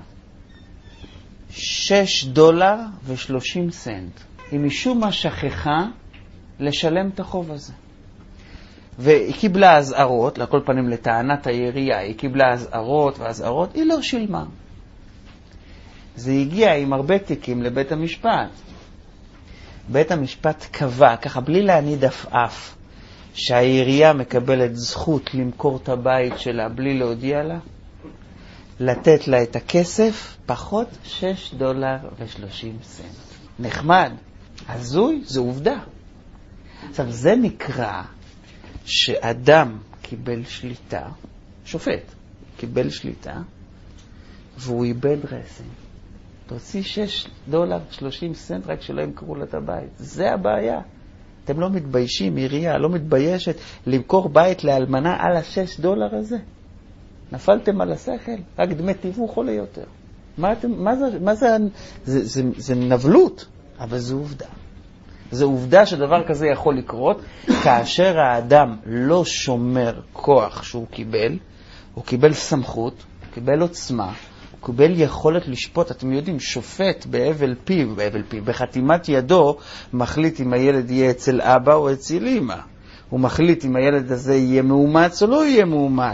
שש דולר ושלושים סנט. היא משום מה שכחה לשלם את החוב הזה. והיא קיבלה הזערות, לכל פנים לטענת העירייה, היא קיבלה הזערות והזערות, היא לא שילמה. זה הגיע עם הרבה תיקים לבית המשפט. בית המשפט קבע, ככה בלי להניד אפאף, שהעירייה מקבלת זכות למכור את הבית שלה בלי להודיע לה, לתת לה את הכסף, פחות שש דולר ושלושים סנט. נחמד. הזוי, זו עובדה. עכשיו, זה נקרא שאדם קיבל שליטה, שופט קיבל שליטה, והוא איבד רסן. תוציא שש דולר שלושים סנט רק שלא ימכרו לה את הבית. זה הבעיה. אתם לא מתביישים, עירייה לא מתביישת למכור בית לאלמנה על השש דולר הזה? נפלתם על השכל? רק דמי תיווך עולה יותר. מה, אתם, מה זה? מה זה, זה, זה, זה נבלות, אבל זו עובדה. זו עובדה שדבר כזה יכול לקרות כאשר האדם לא שומר כוח שהוא קיבל, הוא קיבל סמכות, הוא קיבל עוצמה, הוא קיבל יכולת לשפוט. אתם יודעים, שופט בהבל פיו, בהבל פיו, בחתימת ידו, מחליט אם הילד יהיה אצל אבא או אצל אמא. הוא מחליט אם הילד הזה יהיה מאומץ או לא יהיה מאומץ.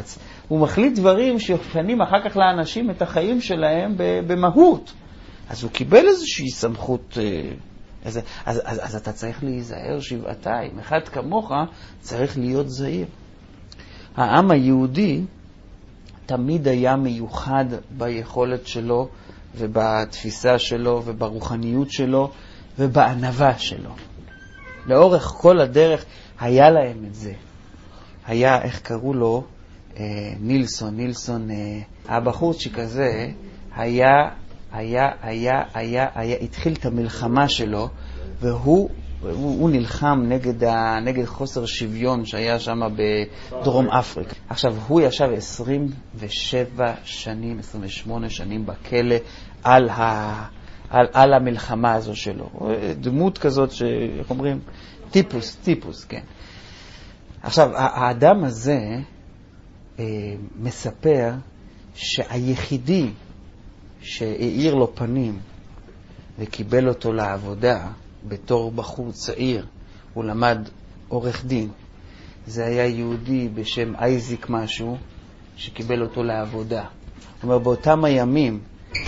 הוא מחליט דברים שיופנים אחר כך לאנשים את החיים שלהם במהות. אז הוא קיבל איזושהי סמכות, אז, אז, אז, אז אתה צריך להיזהר שבעתיים. אחד כמוך צריך להיות זהיר. העם היהודי תמיד היה מיוחד ביכולת שלו ובתפיסה שלו וברוחניות שלו ובענווה שלו. לאורך כל הדרך היה להם את זה. היה, איך קראו לו, אה, נילסון, נילסון, אה, הבחורצ'יק הזה, היה, היה, היה, היה, היה, התחיל את המלחמה שלו, והוא הוא, הוא נלחם נגד, ה, נגד חוסר שוויון שהיה שם בדרום אפריקה. עכשיו, הוא ישב עשרים ושבע שנים, עשרים ושמונה שנים בכלא על, ה, על, על המלחמה הזו שלו. דמות כזאת שאיך אומרים? טיפוס, טיפוס, כן. עכשיו, האדם הזה אה, מספר שהיחידי שהאיר לו פנים וקיבל אותו לעבודה בתור בחור צעיר, הוא למד עורך דין. זה היה יהודי בשם אייזיק משהו שקיבל אותו לעבודה. זאת אומרת, באותם הימים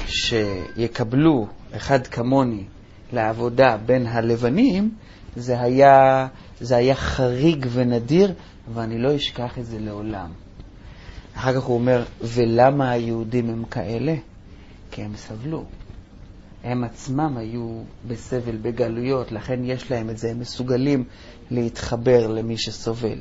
שיקבלו אחד כמוני לעבודה בין הלבנים, זה היה, זה היה חריג ונדיר, ואני לא אשכח את זה לעולם. אחר כך הוא אומר, ולמה היהודים הם כאלה? כי הם סבלו. הם עצמם היו בסבל, בגלויות, לכן יש להם את זה, הם מסוגלים להתחבר למי שסובל.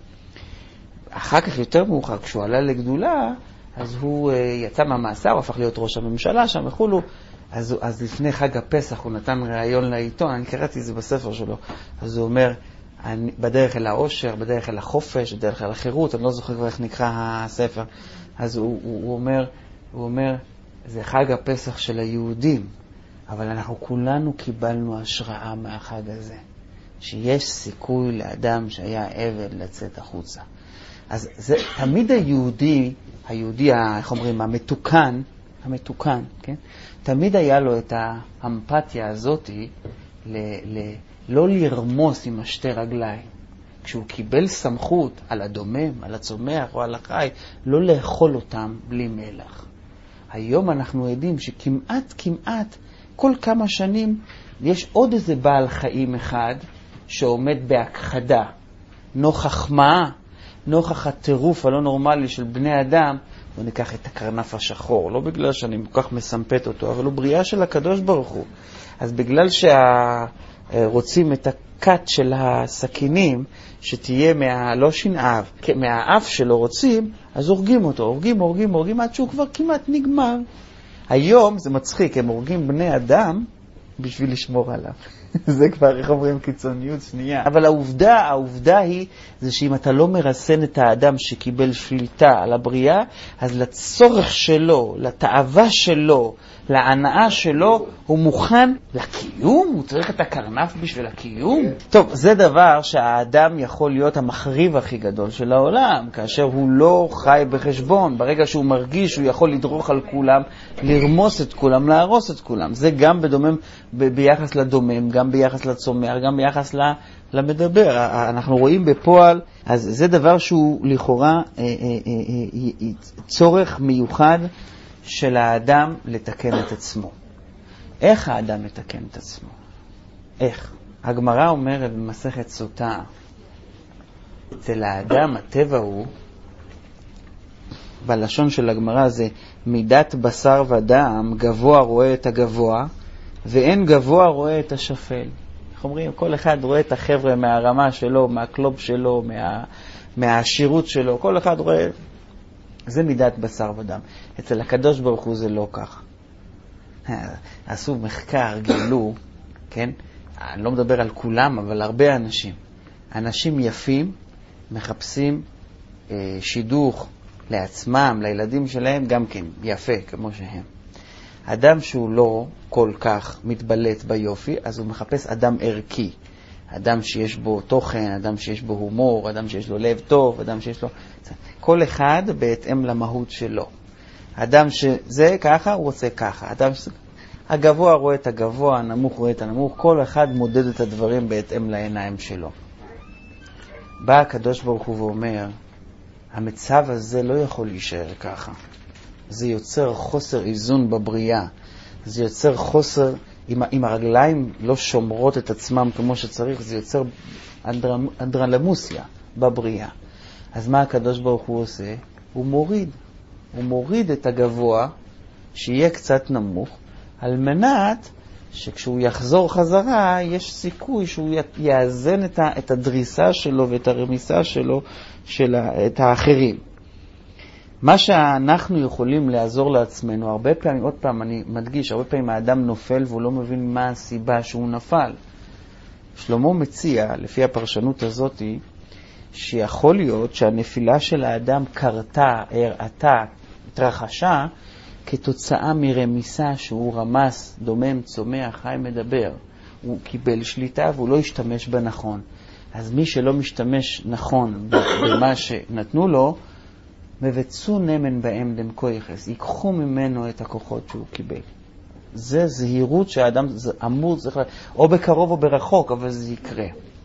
אחר כך יותר מאוחר, כשהוא עלה לגדולה, אז הוא יצא מהמאסר, הוא הפך להיות ראש הממשלה שם וכולו. אז, אז לפני חג הפסח הוא נתן ראיון לעיתון, אני קראתי את זה בספר שלו, אז הוא אומר, אני, בדרך אל האושר, בדרך אל החופש, בדרך אל החירות, אני לא זוכר כבר איך נקרא הספר, אז הוא, הוא, הוא, אומר, הוא אומר, זה חג הפסח של היהודים, אבל אנחנו כולנו קיבלנו השראה מהחג הזה, שיש סיכוי לאדם שהיה עבד לצאת החוצה. אז זה תמיד היהודי, היהודי, איך אומרים, המתוקן, המתוקן, כן? תמיד היה לו את האמפתיה הזאת ל, ל, לא לרמוס עם השתי רגליים. כשהוא קיבל סמכות על הדומם, על הצומח או על החי, לא לאכול אותם בלי מלח. היום אנחנו יודעים שכמעט כמעט כל כמה שנים יש עוד איזה בעל חיים אחד שעומד בהכחדה, נוכח מה? נוכח הטירוף הלא נורמלי של בני אדם. וניקח את הקרנף השחור, לא בגלל שאני כל כך מסמפת אותו, אבל הוא בריאה של הקדוש ברוך הוא. אז בגלל שרוצים את הקט של הסכינים, שתהיה מה, לא שנאב, מהאף שלו רוצים, אז הורגים אותו, הורגים, הורגים, הורגים, עד שהוא כבר כמעט נגמר. היום זה מצחיק, הם הורגים בני אדם בשביל לשמור עליו. זה כבר, איך אומרים, קיצוניות שנייה. אבל העובדה, העובדה היא, זה שאם אתה לא מרסן את האדם שקיבל שליטה על הבריאה, אז לצורך שלו, לתאווה שלו, להנאה שלו, הוא מוכן לקיום, הוא צריך את הקרנף בשביל הקיום. טוב, זה דבר שהאדם יכול להיות המחריב הכי גדול של העולם, כאשר הוא לא חי בחשבון, ברגע שהוא מרגיש שהוא יכול לדרוך על כולם, לרמוס את כולם, להרוס את כולם. זה גם בדומם, ב- ביחס לדומם, גם ביחס לצומח, גם ביחס למדבר. אנחנו רואים בפועל, אז זה דבר שהוא לכאורה אה, אה, אה, אה, צורך מיוחד של האדם לתקן את עצמו. איך האדם לתקן את עצמו? איך? הגמרא אומרת במסכת סוטה, אצל האדם הטבע הוא, בלשון של הגמרא זה מידת בשר ודם, גבוה רואה את הגבוה, ואין גבוה רואה את השפל. איך אומרים? כל אחד רואה את החבר'ה מהרמה שלו, מהקלוב שלו, מה, מהעשירות שלו, כל אחד רואה. זה מידת בשר ודם. אצל הקדוש ברוך הוא זה לא כך. עשו מחקר, גילו, כן? אני לא מדבר על כולם, אבל הרבה אנשים. אנשים יפים מחפשים אה, שידוך לעצמם, לילדים שלהם, גם כן יפה, כמו שהם. אדם שהוא לא כל כך מתבלט ביופי, אז הוא מחפש אדם ערכי. אדם שיש בו תוכן, אדם שיש בו הומור, אדם שיש לו לב טוב, אדם שיש לו... כל אחד בהתאם למהות שלו. אדם שזה ככה, הוא רוצה ככה. אדם ש... הגבוה רואה את הגבוה, הנמוך רואה את הנמוך, כל אחד מודד את הדברים בהתאם לעיניים שלו. בא הקדוש ברוך הוא ואומר, המצב הזה לא יכול להישאר ככה. זה יוצר חוסר איזון בבריאה. זה יוצר חוסר, אם, אם הרגליים לא שומרות את עצמם כמו שצריך, זה יוצר אנדר, אנדרלמוסיה בבריאה. אז מה הקדוש ברוך הוא עושה? הוא מוריד. הוא מוריד את הגבוה, שיהיה קצת נמוך, על מנת שכשהוא יחזור חזרה, יש סיכוי שהוא יאזן את, ה, את הדריסה שלו ואת הרמיסה שלו, של ה, את האחרים. מה שאנחנו יכולים לעזור לעצמנו, הרבה פעמים, עוד פעם אני מדגיש, הרבה פעמים האדם נופל והוא לא מבין מה הסיבה שהוא נפל. שלמה מציע, לפי הפרשנות הזאת, שיכול להיות שהנפילה של האדם קרתה, הראתה, התרחשה, כתוצאה מרמיסה שהוא רמס, דומם, צומח, חי, מדבר. הוא קיבל שליטה והוא לא השתמש בנכון. אז מי שלא משתמש נכון במה שנתנו לו, מבצעו נמן בהם דמקויחס, ייקחו ממנו את הכוחות שהוא קיבל. זה זהירות שהאדם אמור, או בקרוב או ברחוק, אבל זה יקרה.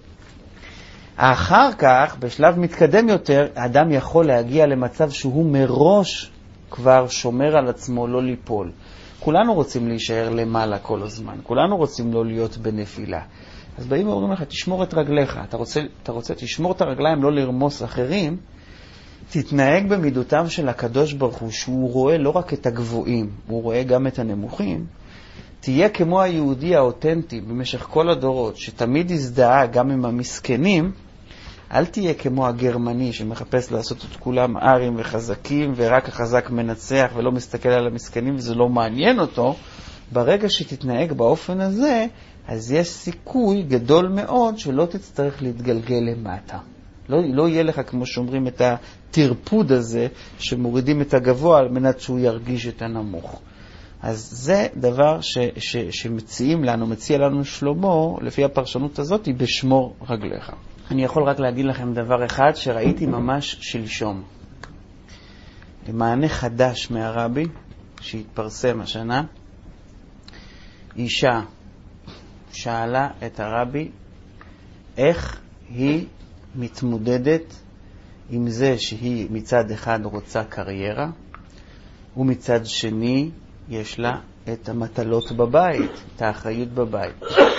אחר כך, בשלב מתקדם יותר, האדם יכול להגיע למצב שהוא מראש כבר שומר על עצמו לא ליפול. כולנו רוצים להישאר למעלה כל הזמן, כולנו רוצים לא להיות בנפילה. אז באים ואומרים לך, תשמור את רגליך, אתה רוצה, אתה רוצה, תשמור את הרגליים, לא לרמוס אחרים, תתנהג במידותם של הקדוש ברוך הוא, שהוא רואה לא רק את הגבוהים, הוא רואה גם את הנמוכים. תהיה כמו היהודי האותנטי במשך כל הדורות, שתמיד הזדהה גם עם המסכנים, אל תהיה כמו הגרמני שמחפש לעשות את כולם ארים וחזקים, ורק החזק מנצח ולא מסתכל על המסכנים וזה לא מעניין אותו. ברגע שתתנהג באופן הזה, אז יש סיכוי גדול מאוד שלא תצטרך להתגלגל למטה. לא, לא יהיה לך, כמו שאומרים, את התרפוד הזה שמורידים את הגבוה על מנת שהוא ירגיש את הנמוך. אז זה דבר ש, ש, שמציעים לנו, מציע לנו שלמה, לפי הפרשנות הזאת, היא בשמור רגליך. אני יכול רק להגיד לכם דבר אחד שראיתי ממש שלשום. מענה חדש מהרבי שהתפרסם השנה. אישה שאלה את הרבי איך היא מתמודדת עם זה שהיא מצד אחד רוצה קריירה, ומצד שני יש לה את המטלות בבית, את האחריות בבית.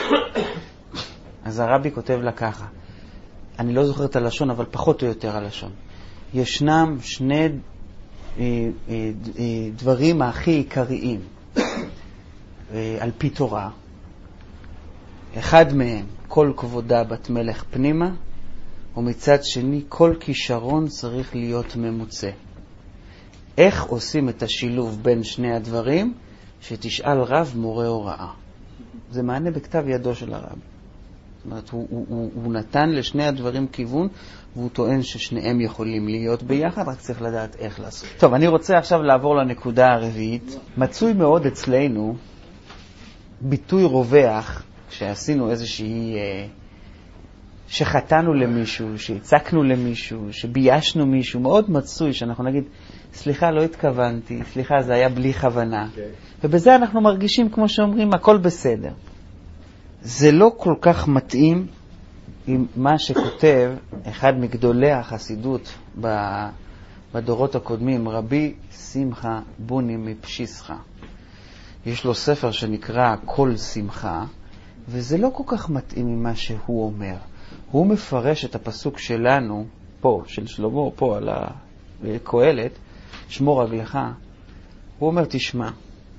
אז הרבי כותב לה ככה, אני לא זוכר את הלשון, אבל פחות או יותר הלשון. ישנם שני אה, אה, אה, דברים הכי עיקריים אה, על פי תורה. אחד מהם, כל כבודה בת מלך פנימה, ומצד שני, כל כישרון צריך להיות ממוצא. איך עושים את השילוב בין שני הדברים? שתשאל רב מורה הוראה. זה מענה בכתב ידו של הרב. זאת אומרת, הוא, הוא, הוא, הוא נתן לשני הדברים כיוון, והוא טוען ששניהם יכולים להיות ביחד, רק צריך לדעת איך לעשות. טוב, אני רוצה עכשיו לעבור לנקודה הרביעית. מצוי מאוד אצלנו ביטוי רווח, שעשינו איזושהי... אה, שחתנו למישהו, שהצקנו למישהו, שביישנו מישהו, מאוד מצוי שאנחנו נגיד, סליחה, לא התכוונתי, סליחה, זה היה בלי כוונה. Okay. ובזה אנחנו מרגישים, כמו שאומרים, הכל בסדר. זה לא כל כך מתאים עם מה שכותב אחד מגדולי החסידות בדורות הקודמים, רבי שמחה בוני מפשיסחה. יש לו ספר שנקרא כל שמחה, וזה לא כל כך מתאים עם מה שהוא אומר. הוא מפרש את הפסוק שלנו, פה, של שלמה, פה על הקהלת, שמור רגלך. הוא אומר, תשמע,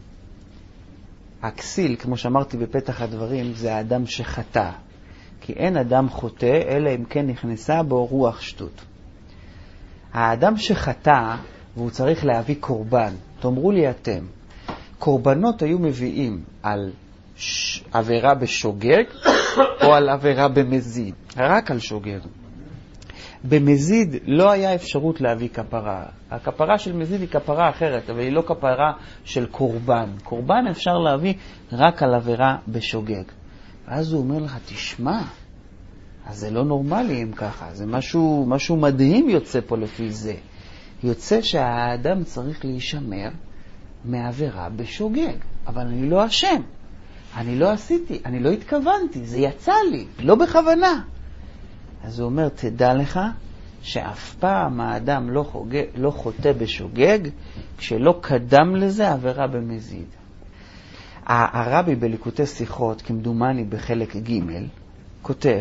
הכסיל, כמו שאמרתי בפתח הדברים, זה האדם שחטא. כי אין אדם חוטא, אלא אם כן נכנסה בו רוח שטות. האדם שחטא, והוא צריך להביא קורבן, תאמרו לי אתם, קורבנות היו מביאים על ש... עבירה בשוגג, או על עבירה במזיד, רק על שוגג. במזיד לא היה אפשרות להביא כפרה. הכפרה של מזיד היא כפרה אחרת, אבל היא לא כפרה של קורבן. קורבן אפשר להביא רק על עבירה בשוגג. ואז הוא אומר לך, תשמע, אז זה לא נורמלי אם ככה, זה משהו, משהו מדהים יוצא פה לפי זה. יוצא שהאדם צריך להישמר מעבירה בשוגג, אבל אני לא אשם. אני לא עשיתי, אני לא התכוונתי, זה יצא לי, לא בכוונה. אז הוא אומר, תדע לך שאף פעם האדם לא, חוגג, לא חוטא בשוגג, כשלא קדם לזה עבירה במזיד. הרבי בליקוטי שיחות, כמדומני בחלק ג', כותב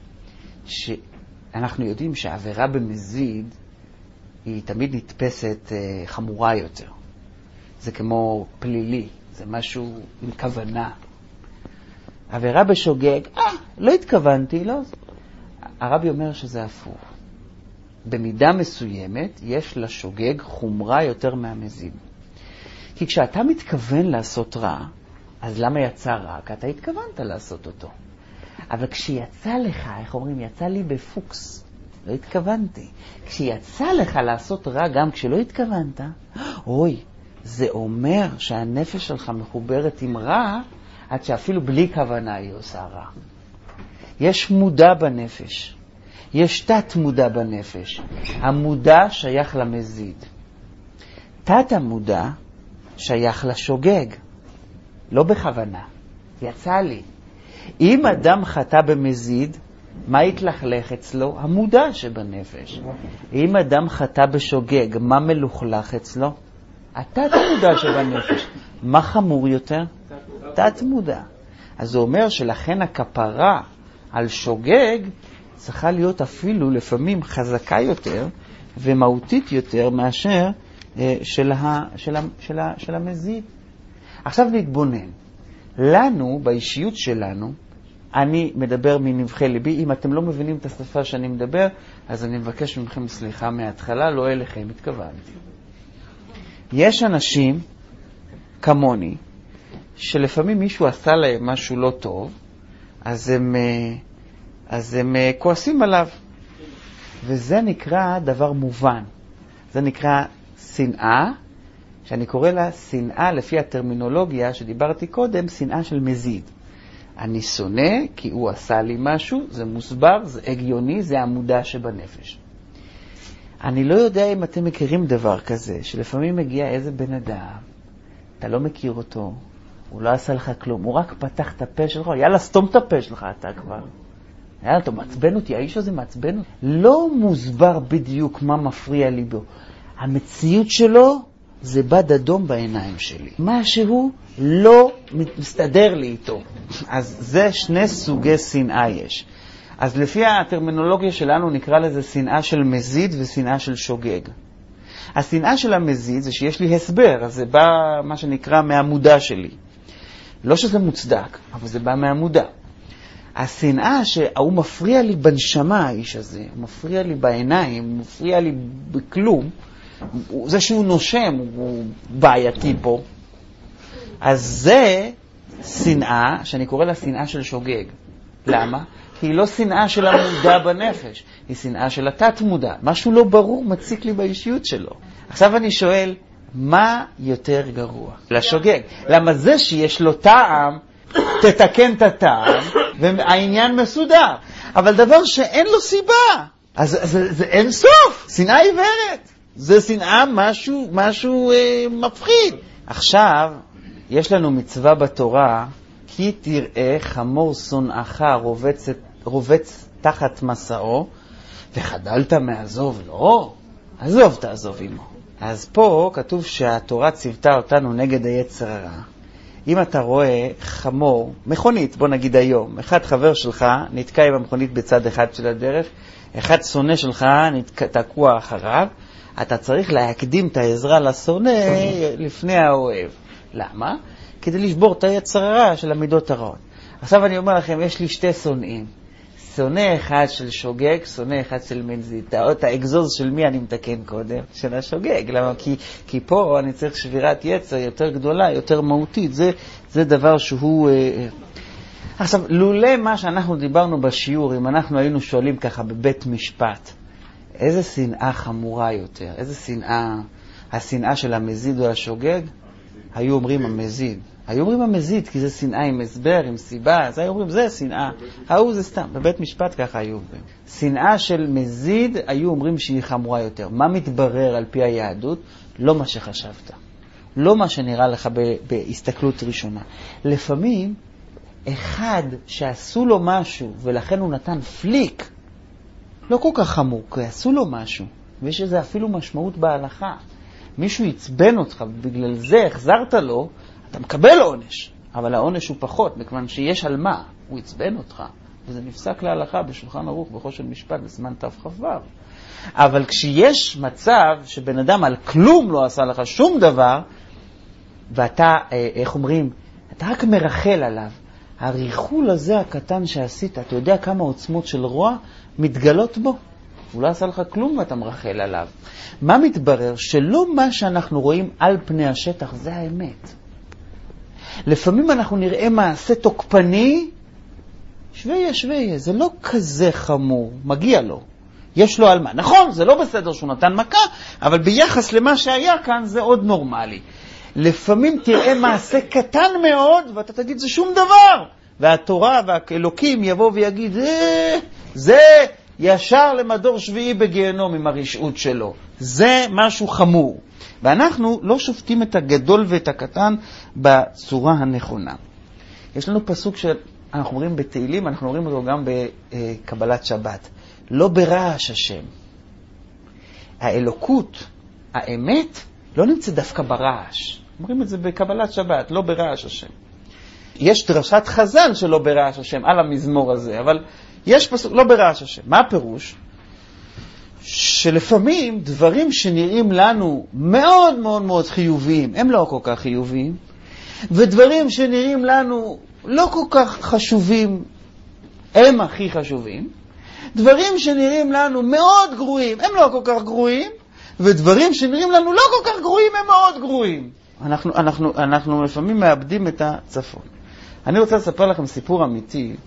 שאנחנו יודעים שהעבירה במזיד היא תמיד נתפסת חמורה יותר. זה כמו פלילי, זה משהו עם כוונה. עבירה בשוגג, אה, לא התכוונתי, לא. הרבי אומר שזה הפוך. במידה מסוימת יש לשוגג חומרה יותר מהמזיד. כי כשאתה מתכוון לעשות רע, אז למה יצא רע? כי אתה התכוונת לעשות אותו. אבל כשיצא לך, איך אומרים, יצא לי בפוקס, לא התכוונתי. כשיצא לך לעשות רע גם כשלא התכוונת, אוי, זה אומר שהנפש שלך מחוברת עם רע, עד שאפילו בלי כוונה היא עושה רע. יש מודע בנפש. יש תת מודע בנפש. המודע שייך למזיד. תת המודע שייך לשוגג. לא בכוונה. יצא לי. אם אדם חטא במזיד, מה יתלכלך אצלו? המודע שבנפש. אם אדם חטא בשוגג, מה מלוכלך אצלו? התת מודע שבנפש. מה חמור יותר? תת מודע. אז זה אומר שלכן הכפרה על שוגג צריכה להיות אפילו לפעמים חזקה יותר ומהותית יותר מאשר אה, של, ה, של, ה, של, ה, של המזיד. עכשיו נתבונן. לנו, באישיות שלנו, אני מדבר מנבחי ליבי. אם אתם לא מבינים את השפה שאני מדבר, אז אני מבקש מכם סליחה מההתחלה, לא אליכם, התכוונתי. יש אנשים כמוני, שלפעמים מישהו עשה להם משהו לא טוב, אז הם, אז הם כועסים עליו. וזה נקרא דבר מובן. זה נקרא שנאה, שאני קורא לה שנאה לפי הטרמינולוגיה שדיברתי קודם, שנאה של מזיד. אני שונא כי הוא עשה לי משהו, זה מוסבר, זה הגיוני, זה המודע שבנפש. אני לא יודע אם אתם מכירים דבר כזה, שלפעמים מגיע איזה בן אדם, אתה לא מכיר אותו, הוא לא עשה לך כלום, הוא רק פתח את הפה שלך, יאללה, סתום את הפה שלך אתה כבר. יאללה, אתה מעצבן אותי, האיש הזה מעצבן אותי. לא מוסבר בדיוק מה מפריע לי בו. המציאות שלו זה בד אדום בעיניים שלי. משהו לא מסתדר לי איתו. אז זה שני סוגי שנאה יש. אז לפי הטרמינולוגיה שלנו נקרא לזה שנאה של מזיד ושנאה של שוגג. השנאה של המזיד זה שיש לי הסבר, אז זה בא מה שנקרא מהמודע שלי. לא שזה מוצדק, אבל זה בא מהמודע. השנאה שהוא מפריע לי בנשמה, האיש הזה, הוא מפריע לי בעיניים, הוא מפריע לי בכלום, זה שהוא נושם, הוא בעייתי פה. אז זה שנאה, שאני קורא לה שנאה של שוגג. למה? כי היא לא שנאה של המודע בנפש, היא שנאה של התת מודע. משהו לא ברור מציק לי באישיות שלו. עכשיו אני שואל, מה יותר גרוע? לשוגג. למה זה שיש לו טעם, תתקן את הטעם, והעניין מסודר. אבל דבר שאין לו סיבה, אז זה, זה אין סוף. שנאה עיוורת. זה שנאה משהו, משהו אה, מפחיד. עכשיו, יש לנו מצווה בתורה, כי תראה חמור שונאך רובץ, רובץ תחת מסעו, וחדלת מעזוב, לא, עזוב תעזוב עמו. אז פה כתוב שהתורה ציוותה אותנו נגד היצר הרע. אם אתה רואה חמור, מכונית, בוא נגיד היום, אחד חבר שלך נתקע עם המכונית בצד אחד של הדרך, אחד שונא שלך תקוע אחריו, אתה צריך להקדים את העזרה לשונא לפני האוהב. למה? כדי לשבור את היצר הרע של המידות הרעות. עכשיו אני אומר לכם, יש לי שתי שונאים. שונא אחד של שוגג, שונא אחד של מזיד. את האגזוז של מי אני מתקן קודם? של השוגג. למה? כי, כי פה אני צריך שבירת יצר יותר גדולה, יותר מהותית. זה, זה דבר שהוא... אה... עכשיו, לולא מה שאנחנו דיברנו בשיעור, אם אנחנו היינו שואלים ככה בבית משפט, איזה שנאה חמורה יותר? איזה שנאה? השנאה של המזיד או השוגג? היו אומרים המזיד. היו אומרים המזיד, כי זה שנאה עם הסבר, עם סיבה. אז היו אומרים, זה שנאה. ההוא זה סתם. בבית משפט ככה היו אומרים. שנאה של מזיד, היו אומרים שהיא חמורה יותר. מה מתברר על פי היהדות? לא מה שחשבת. לא מה שנראה לך בהסתכלות ראשונה. לפעמים, אחד שעשו לו משהו, ולכן הוא נתן פליק, לא כל כך חמור, כי עשו לו משהו, ויש איזה אפילו משמעות בהלכה. מישהו יצבן אותך, ובגלל זה החזרת לו, אתה מקבל עונש, אבל העונש הוא פחות, מכיוון שיש על מה, הוא יצבן אותך, וזה נפסק להלכה בשולחן ערוך, בחושן משפט, בזמן תו חבר. אבל כשיש מצב שבן אדם על כלום לא עשה לך שום דבר, ואתה, איך אומרים, אתה רק מרחל עליו, הריחול הזה הקטן שעשית, אתה יודע כמה עוצמות של רוע מתגלות בו. הוא לא עשה לך כלום ואתה מרחל עליו. מה מתברר? שלא מה שאנחנו רואים על פני השטח זה האמת. לפעמים אנחנו נראה מעשה תוקפני, שוויה שוויה, זה לא כזה חמור, מגיע לו. יש לו על מה. נכון, זה לא בסדר שהוא נתן מכה, אבל ביחס למה שהיה כאן זה עוד נורמלי. לפעמים תראה מעשה קטן מאוד, ואתה תגיד, זה שום דבר. והתורה והאלוקים יבוא ויגיד, זה, זה ישר למדור שביעי בגיהנום עם הרשעות שלו. זה משהו חמור. ואנחנו לא שופטים את הגדול ואת הקטן בצורה הנכונה. יש לנו פסוק שאנחנו אומרים בתהילים, אנחנו אומרים אותו גם בקבלת שבת. לא ברעש השם. האלוקות, האמת, לא נמצא דווקא ברעש. אומרים את זה בקבלת שבת, לא ברעש השם. יש דרשת חז"ל שלא ברעש השם על המזמור הזה, אבל יש פסוק לא ברעש השם. מה הפירוש? שלפעמים דברים שנראים לנו מאוד מאוד מאוד חיוביים, הם לא כל כך חיוביים, ודברים שנראים לנו לא כל כך חשובים, הם הכי חשובים. דברים שנראים לנו מאוד גרועים, הם לא כל כך גרועים, ודברים שנראים לנו לא כל כך גרועים, הם מאוד גרועים. אנחנו, אנחנו, אנחנו לפעמים מאבדים את הצפון. אני רוצה לספר לכם סיפור אמיתי.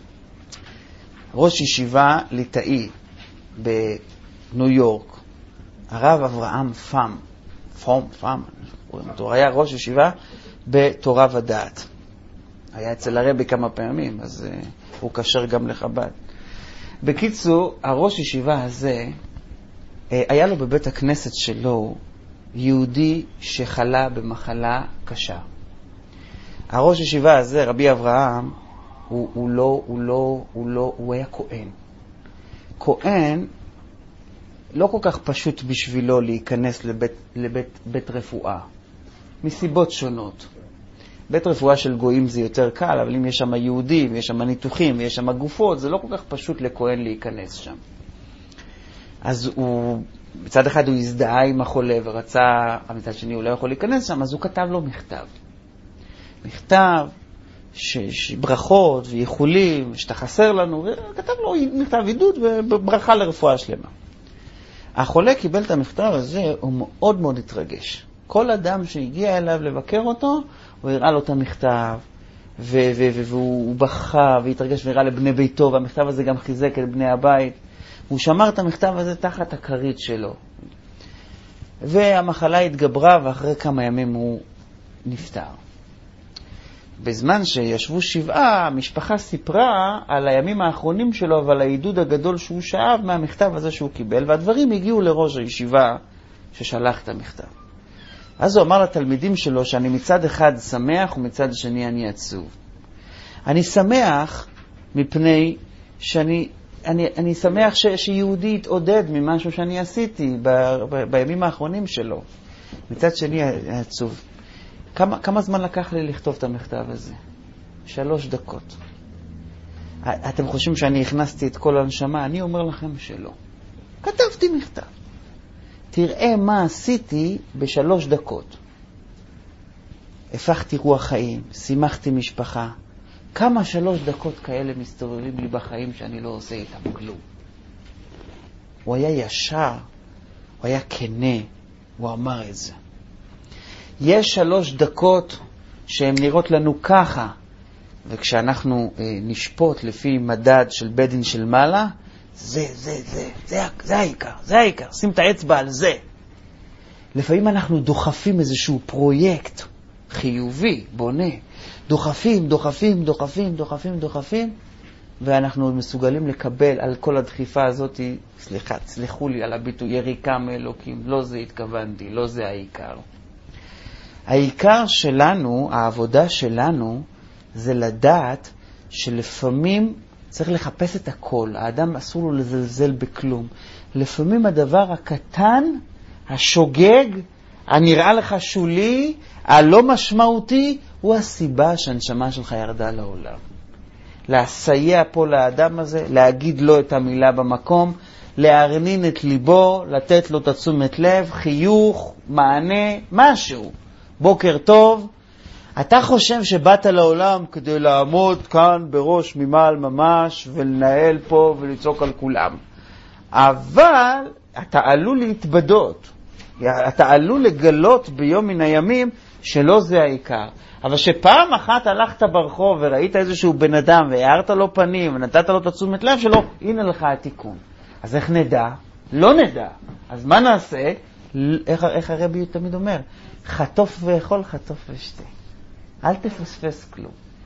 ראש ישיבה ליטאי בניו יורק, הרב אברהם פאם, פאם, פאם, הוא היה ראש ישיבה בתורה ודעת. היה אצל הרבי כמה פעמים, אז uh, הוא קשר גם לחב"ד. בקיצור, הראש ישיבה הזה, uh, היה לו בבית הכנסת שלו יהודי שחלה במחלה קשה. הראש ישיבה הזה, רבי אברהם, הוא, הוא לא, הוא לא, הוא לא, הוא היה כהן. כהן לא כל כך פשוט בשבילו להיכנס לבית, לבית בית רפואה, מסיבות שונות. בית רפואה של גויים זה יותר קל, אבל אם יש שם יהודים, יש שם ניתוחים, יש שם גופות, זה לא כל כך פשוט לכהן להיכנס שם. אז הוא, מצד אחד הוא הזדהה עם החולה ורצה, מצד שני הוא לא יכול להיכנס שם, אז הוא כתב לו מכתב. מכתב, שברכות וייחולים, שאתה חסר לנו, וכתב לו מכתב עידוד וברכה לרפואה שלמה. החולה קיבל את המכתב הזה, הוא מאוד מאוד התרגש. כל אדם שהגיע אליו לבקר אותו, הוא הראה לו את המכתב, ו- ו- ו- והוא בכה והתרגש והראה לבני ביתו, והמכתב הזה גם חיזק את בני הבית. הוא שמר את המכתב הזה תחת הכרית שלו. והמחלה התגברה, ואחרי כמה ימים הוא נפטר. בזמן שישבו שבעה, המשפחה סיפרה על הימים האחרונים שלו ועל העידוד הגדול שהוא שאב מהמכתב הזה שהוא קיבל, והדברים הגיעו לראש הישיבה ששלח את המכתב. אז הוא אמר לתלמידים שלו שאני מצד אחד שמח ומצד שני אני עצוב. אני שמח מפני שאני אני, אני שמח ש, שיהודי התעודד ממשהו שאני עשיתי ב, ב, בימים האחרונים שלו. מצד שני עצוב. כמה, כמה זמן לקח לי לכתוב את המכתב הזה? שלוש דקות. אתם חושבים שאני הכנסתי את כל הנשמה? אני אומר לכם שלא. כתבתי מכתב. תראה מה עשיתי בשלוש דקות. הפכתי רוח חיים, שימחתי משפחה. כמה שלוש דקות כאלה מסתובבים לי בחיים שאני לא עושה איתם כלום. הוא היה ישר, הוא היה כנה, הוא אמר את זה. יש שלוש דקות שהן נראות לנו ככה, וכשאנחנו אה, נשפוט לפי מדד של בדין של מעלה, זה, זה, זה, זה, זה העיקר, זה העיקר, שים את האצבע על זה. לפעמים אנחנו דוחפים איזשהו פרויקט חיובי, בונה, דוחפים, דוחפים, דוחפים, דוחפים, דוחפים, ואנחנו מסוגלים לקבל על כל הדחיפה הזאת, סליחה, סליחו לי על הביטוי, יריקה מאלוקים, לא זה התכוונתי, לא זה העיקר. העיקר שלנו, העבודה שלנו, זה לדעת שלפעמים צריך לחפש את הכל. האדם אסור לו לזלזל בכלום. לפעמים הדבר הקטן, השוגג, הנראה לך שולי, הלא משמעותי, הוא הסיבה שהנשמה שלך ירדה לעולם. להסייע פה לאדם הזה, להגיד לו את המילה במקום, להרנין את ליבו, לתת לו תשומת לב, חיוך, מענה, משהו. בוקר טוב. אתה חושב שבאת לעולם כדי לעמוד כאן בראש ממעל ממש ולנהל פה ולצעוק על כולם. אבל אתה עלול להתבדות. אתה עלול לגלות ביום מן הימים שלא זה העיקר. אבל שפעם אחת הלכת ברחוב וראית איזשהו בן אדם והארת לו פנים ונתת לו את תשומת לב שלו, הנה לך התיקון. אז איך נדע? לא נדע. אז מה נעשה? איך, איך הרבי תמיד אומר? חטוף ואכול, חטוף ושתה. אל תפספס כלום.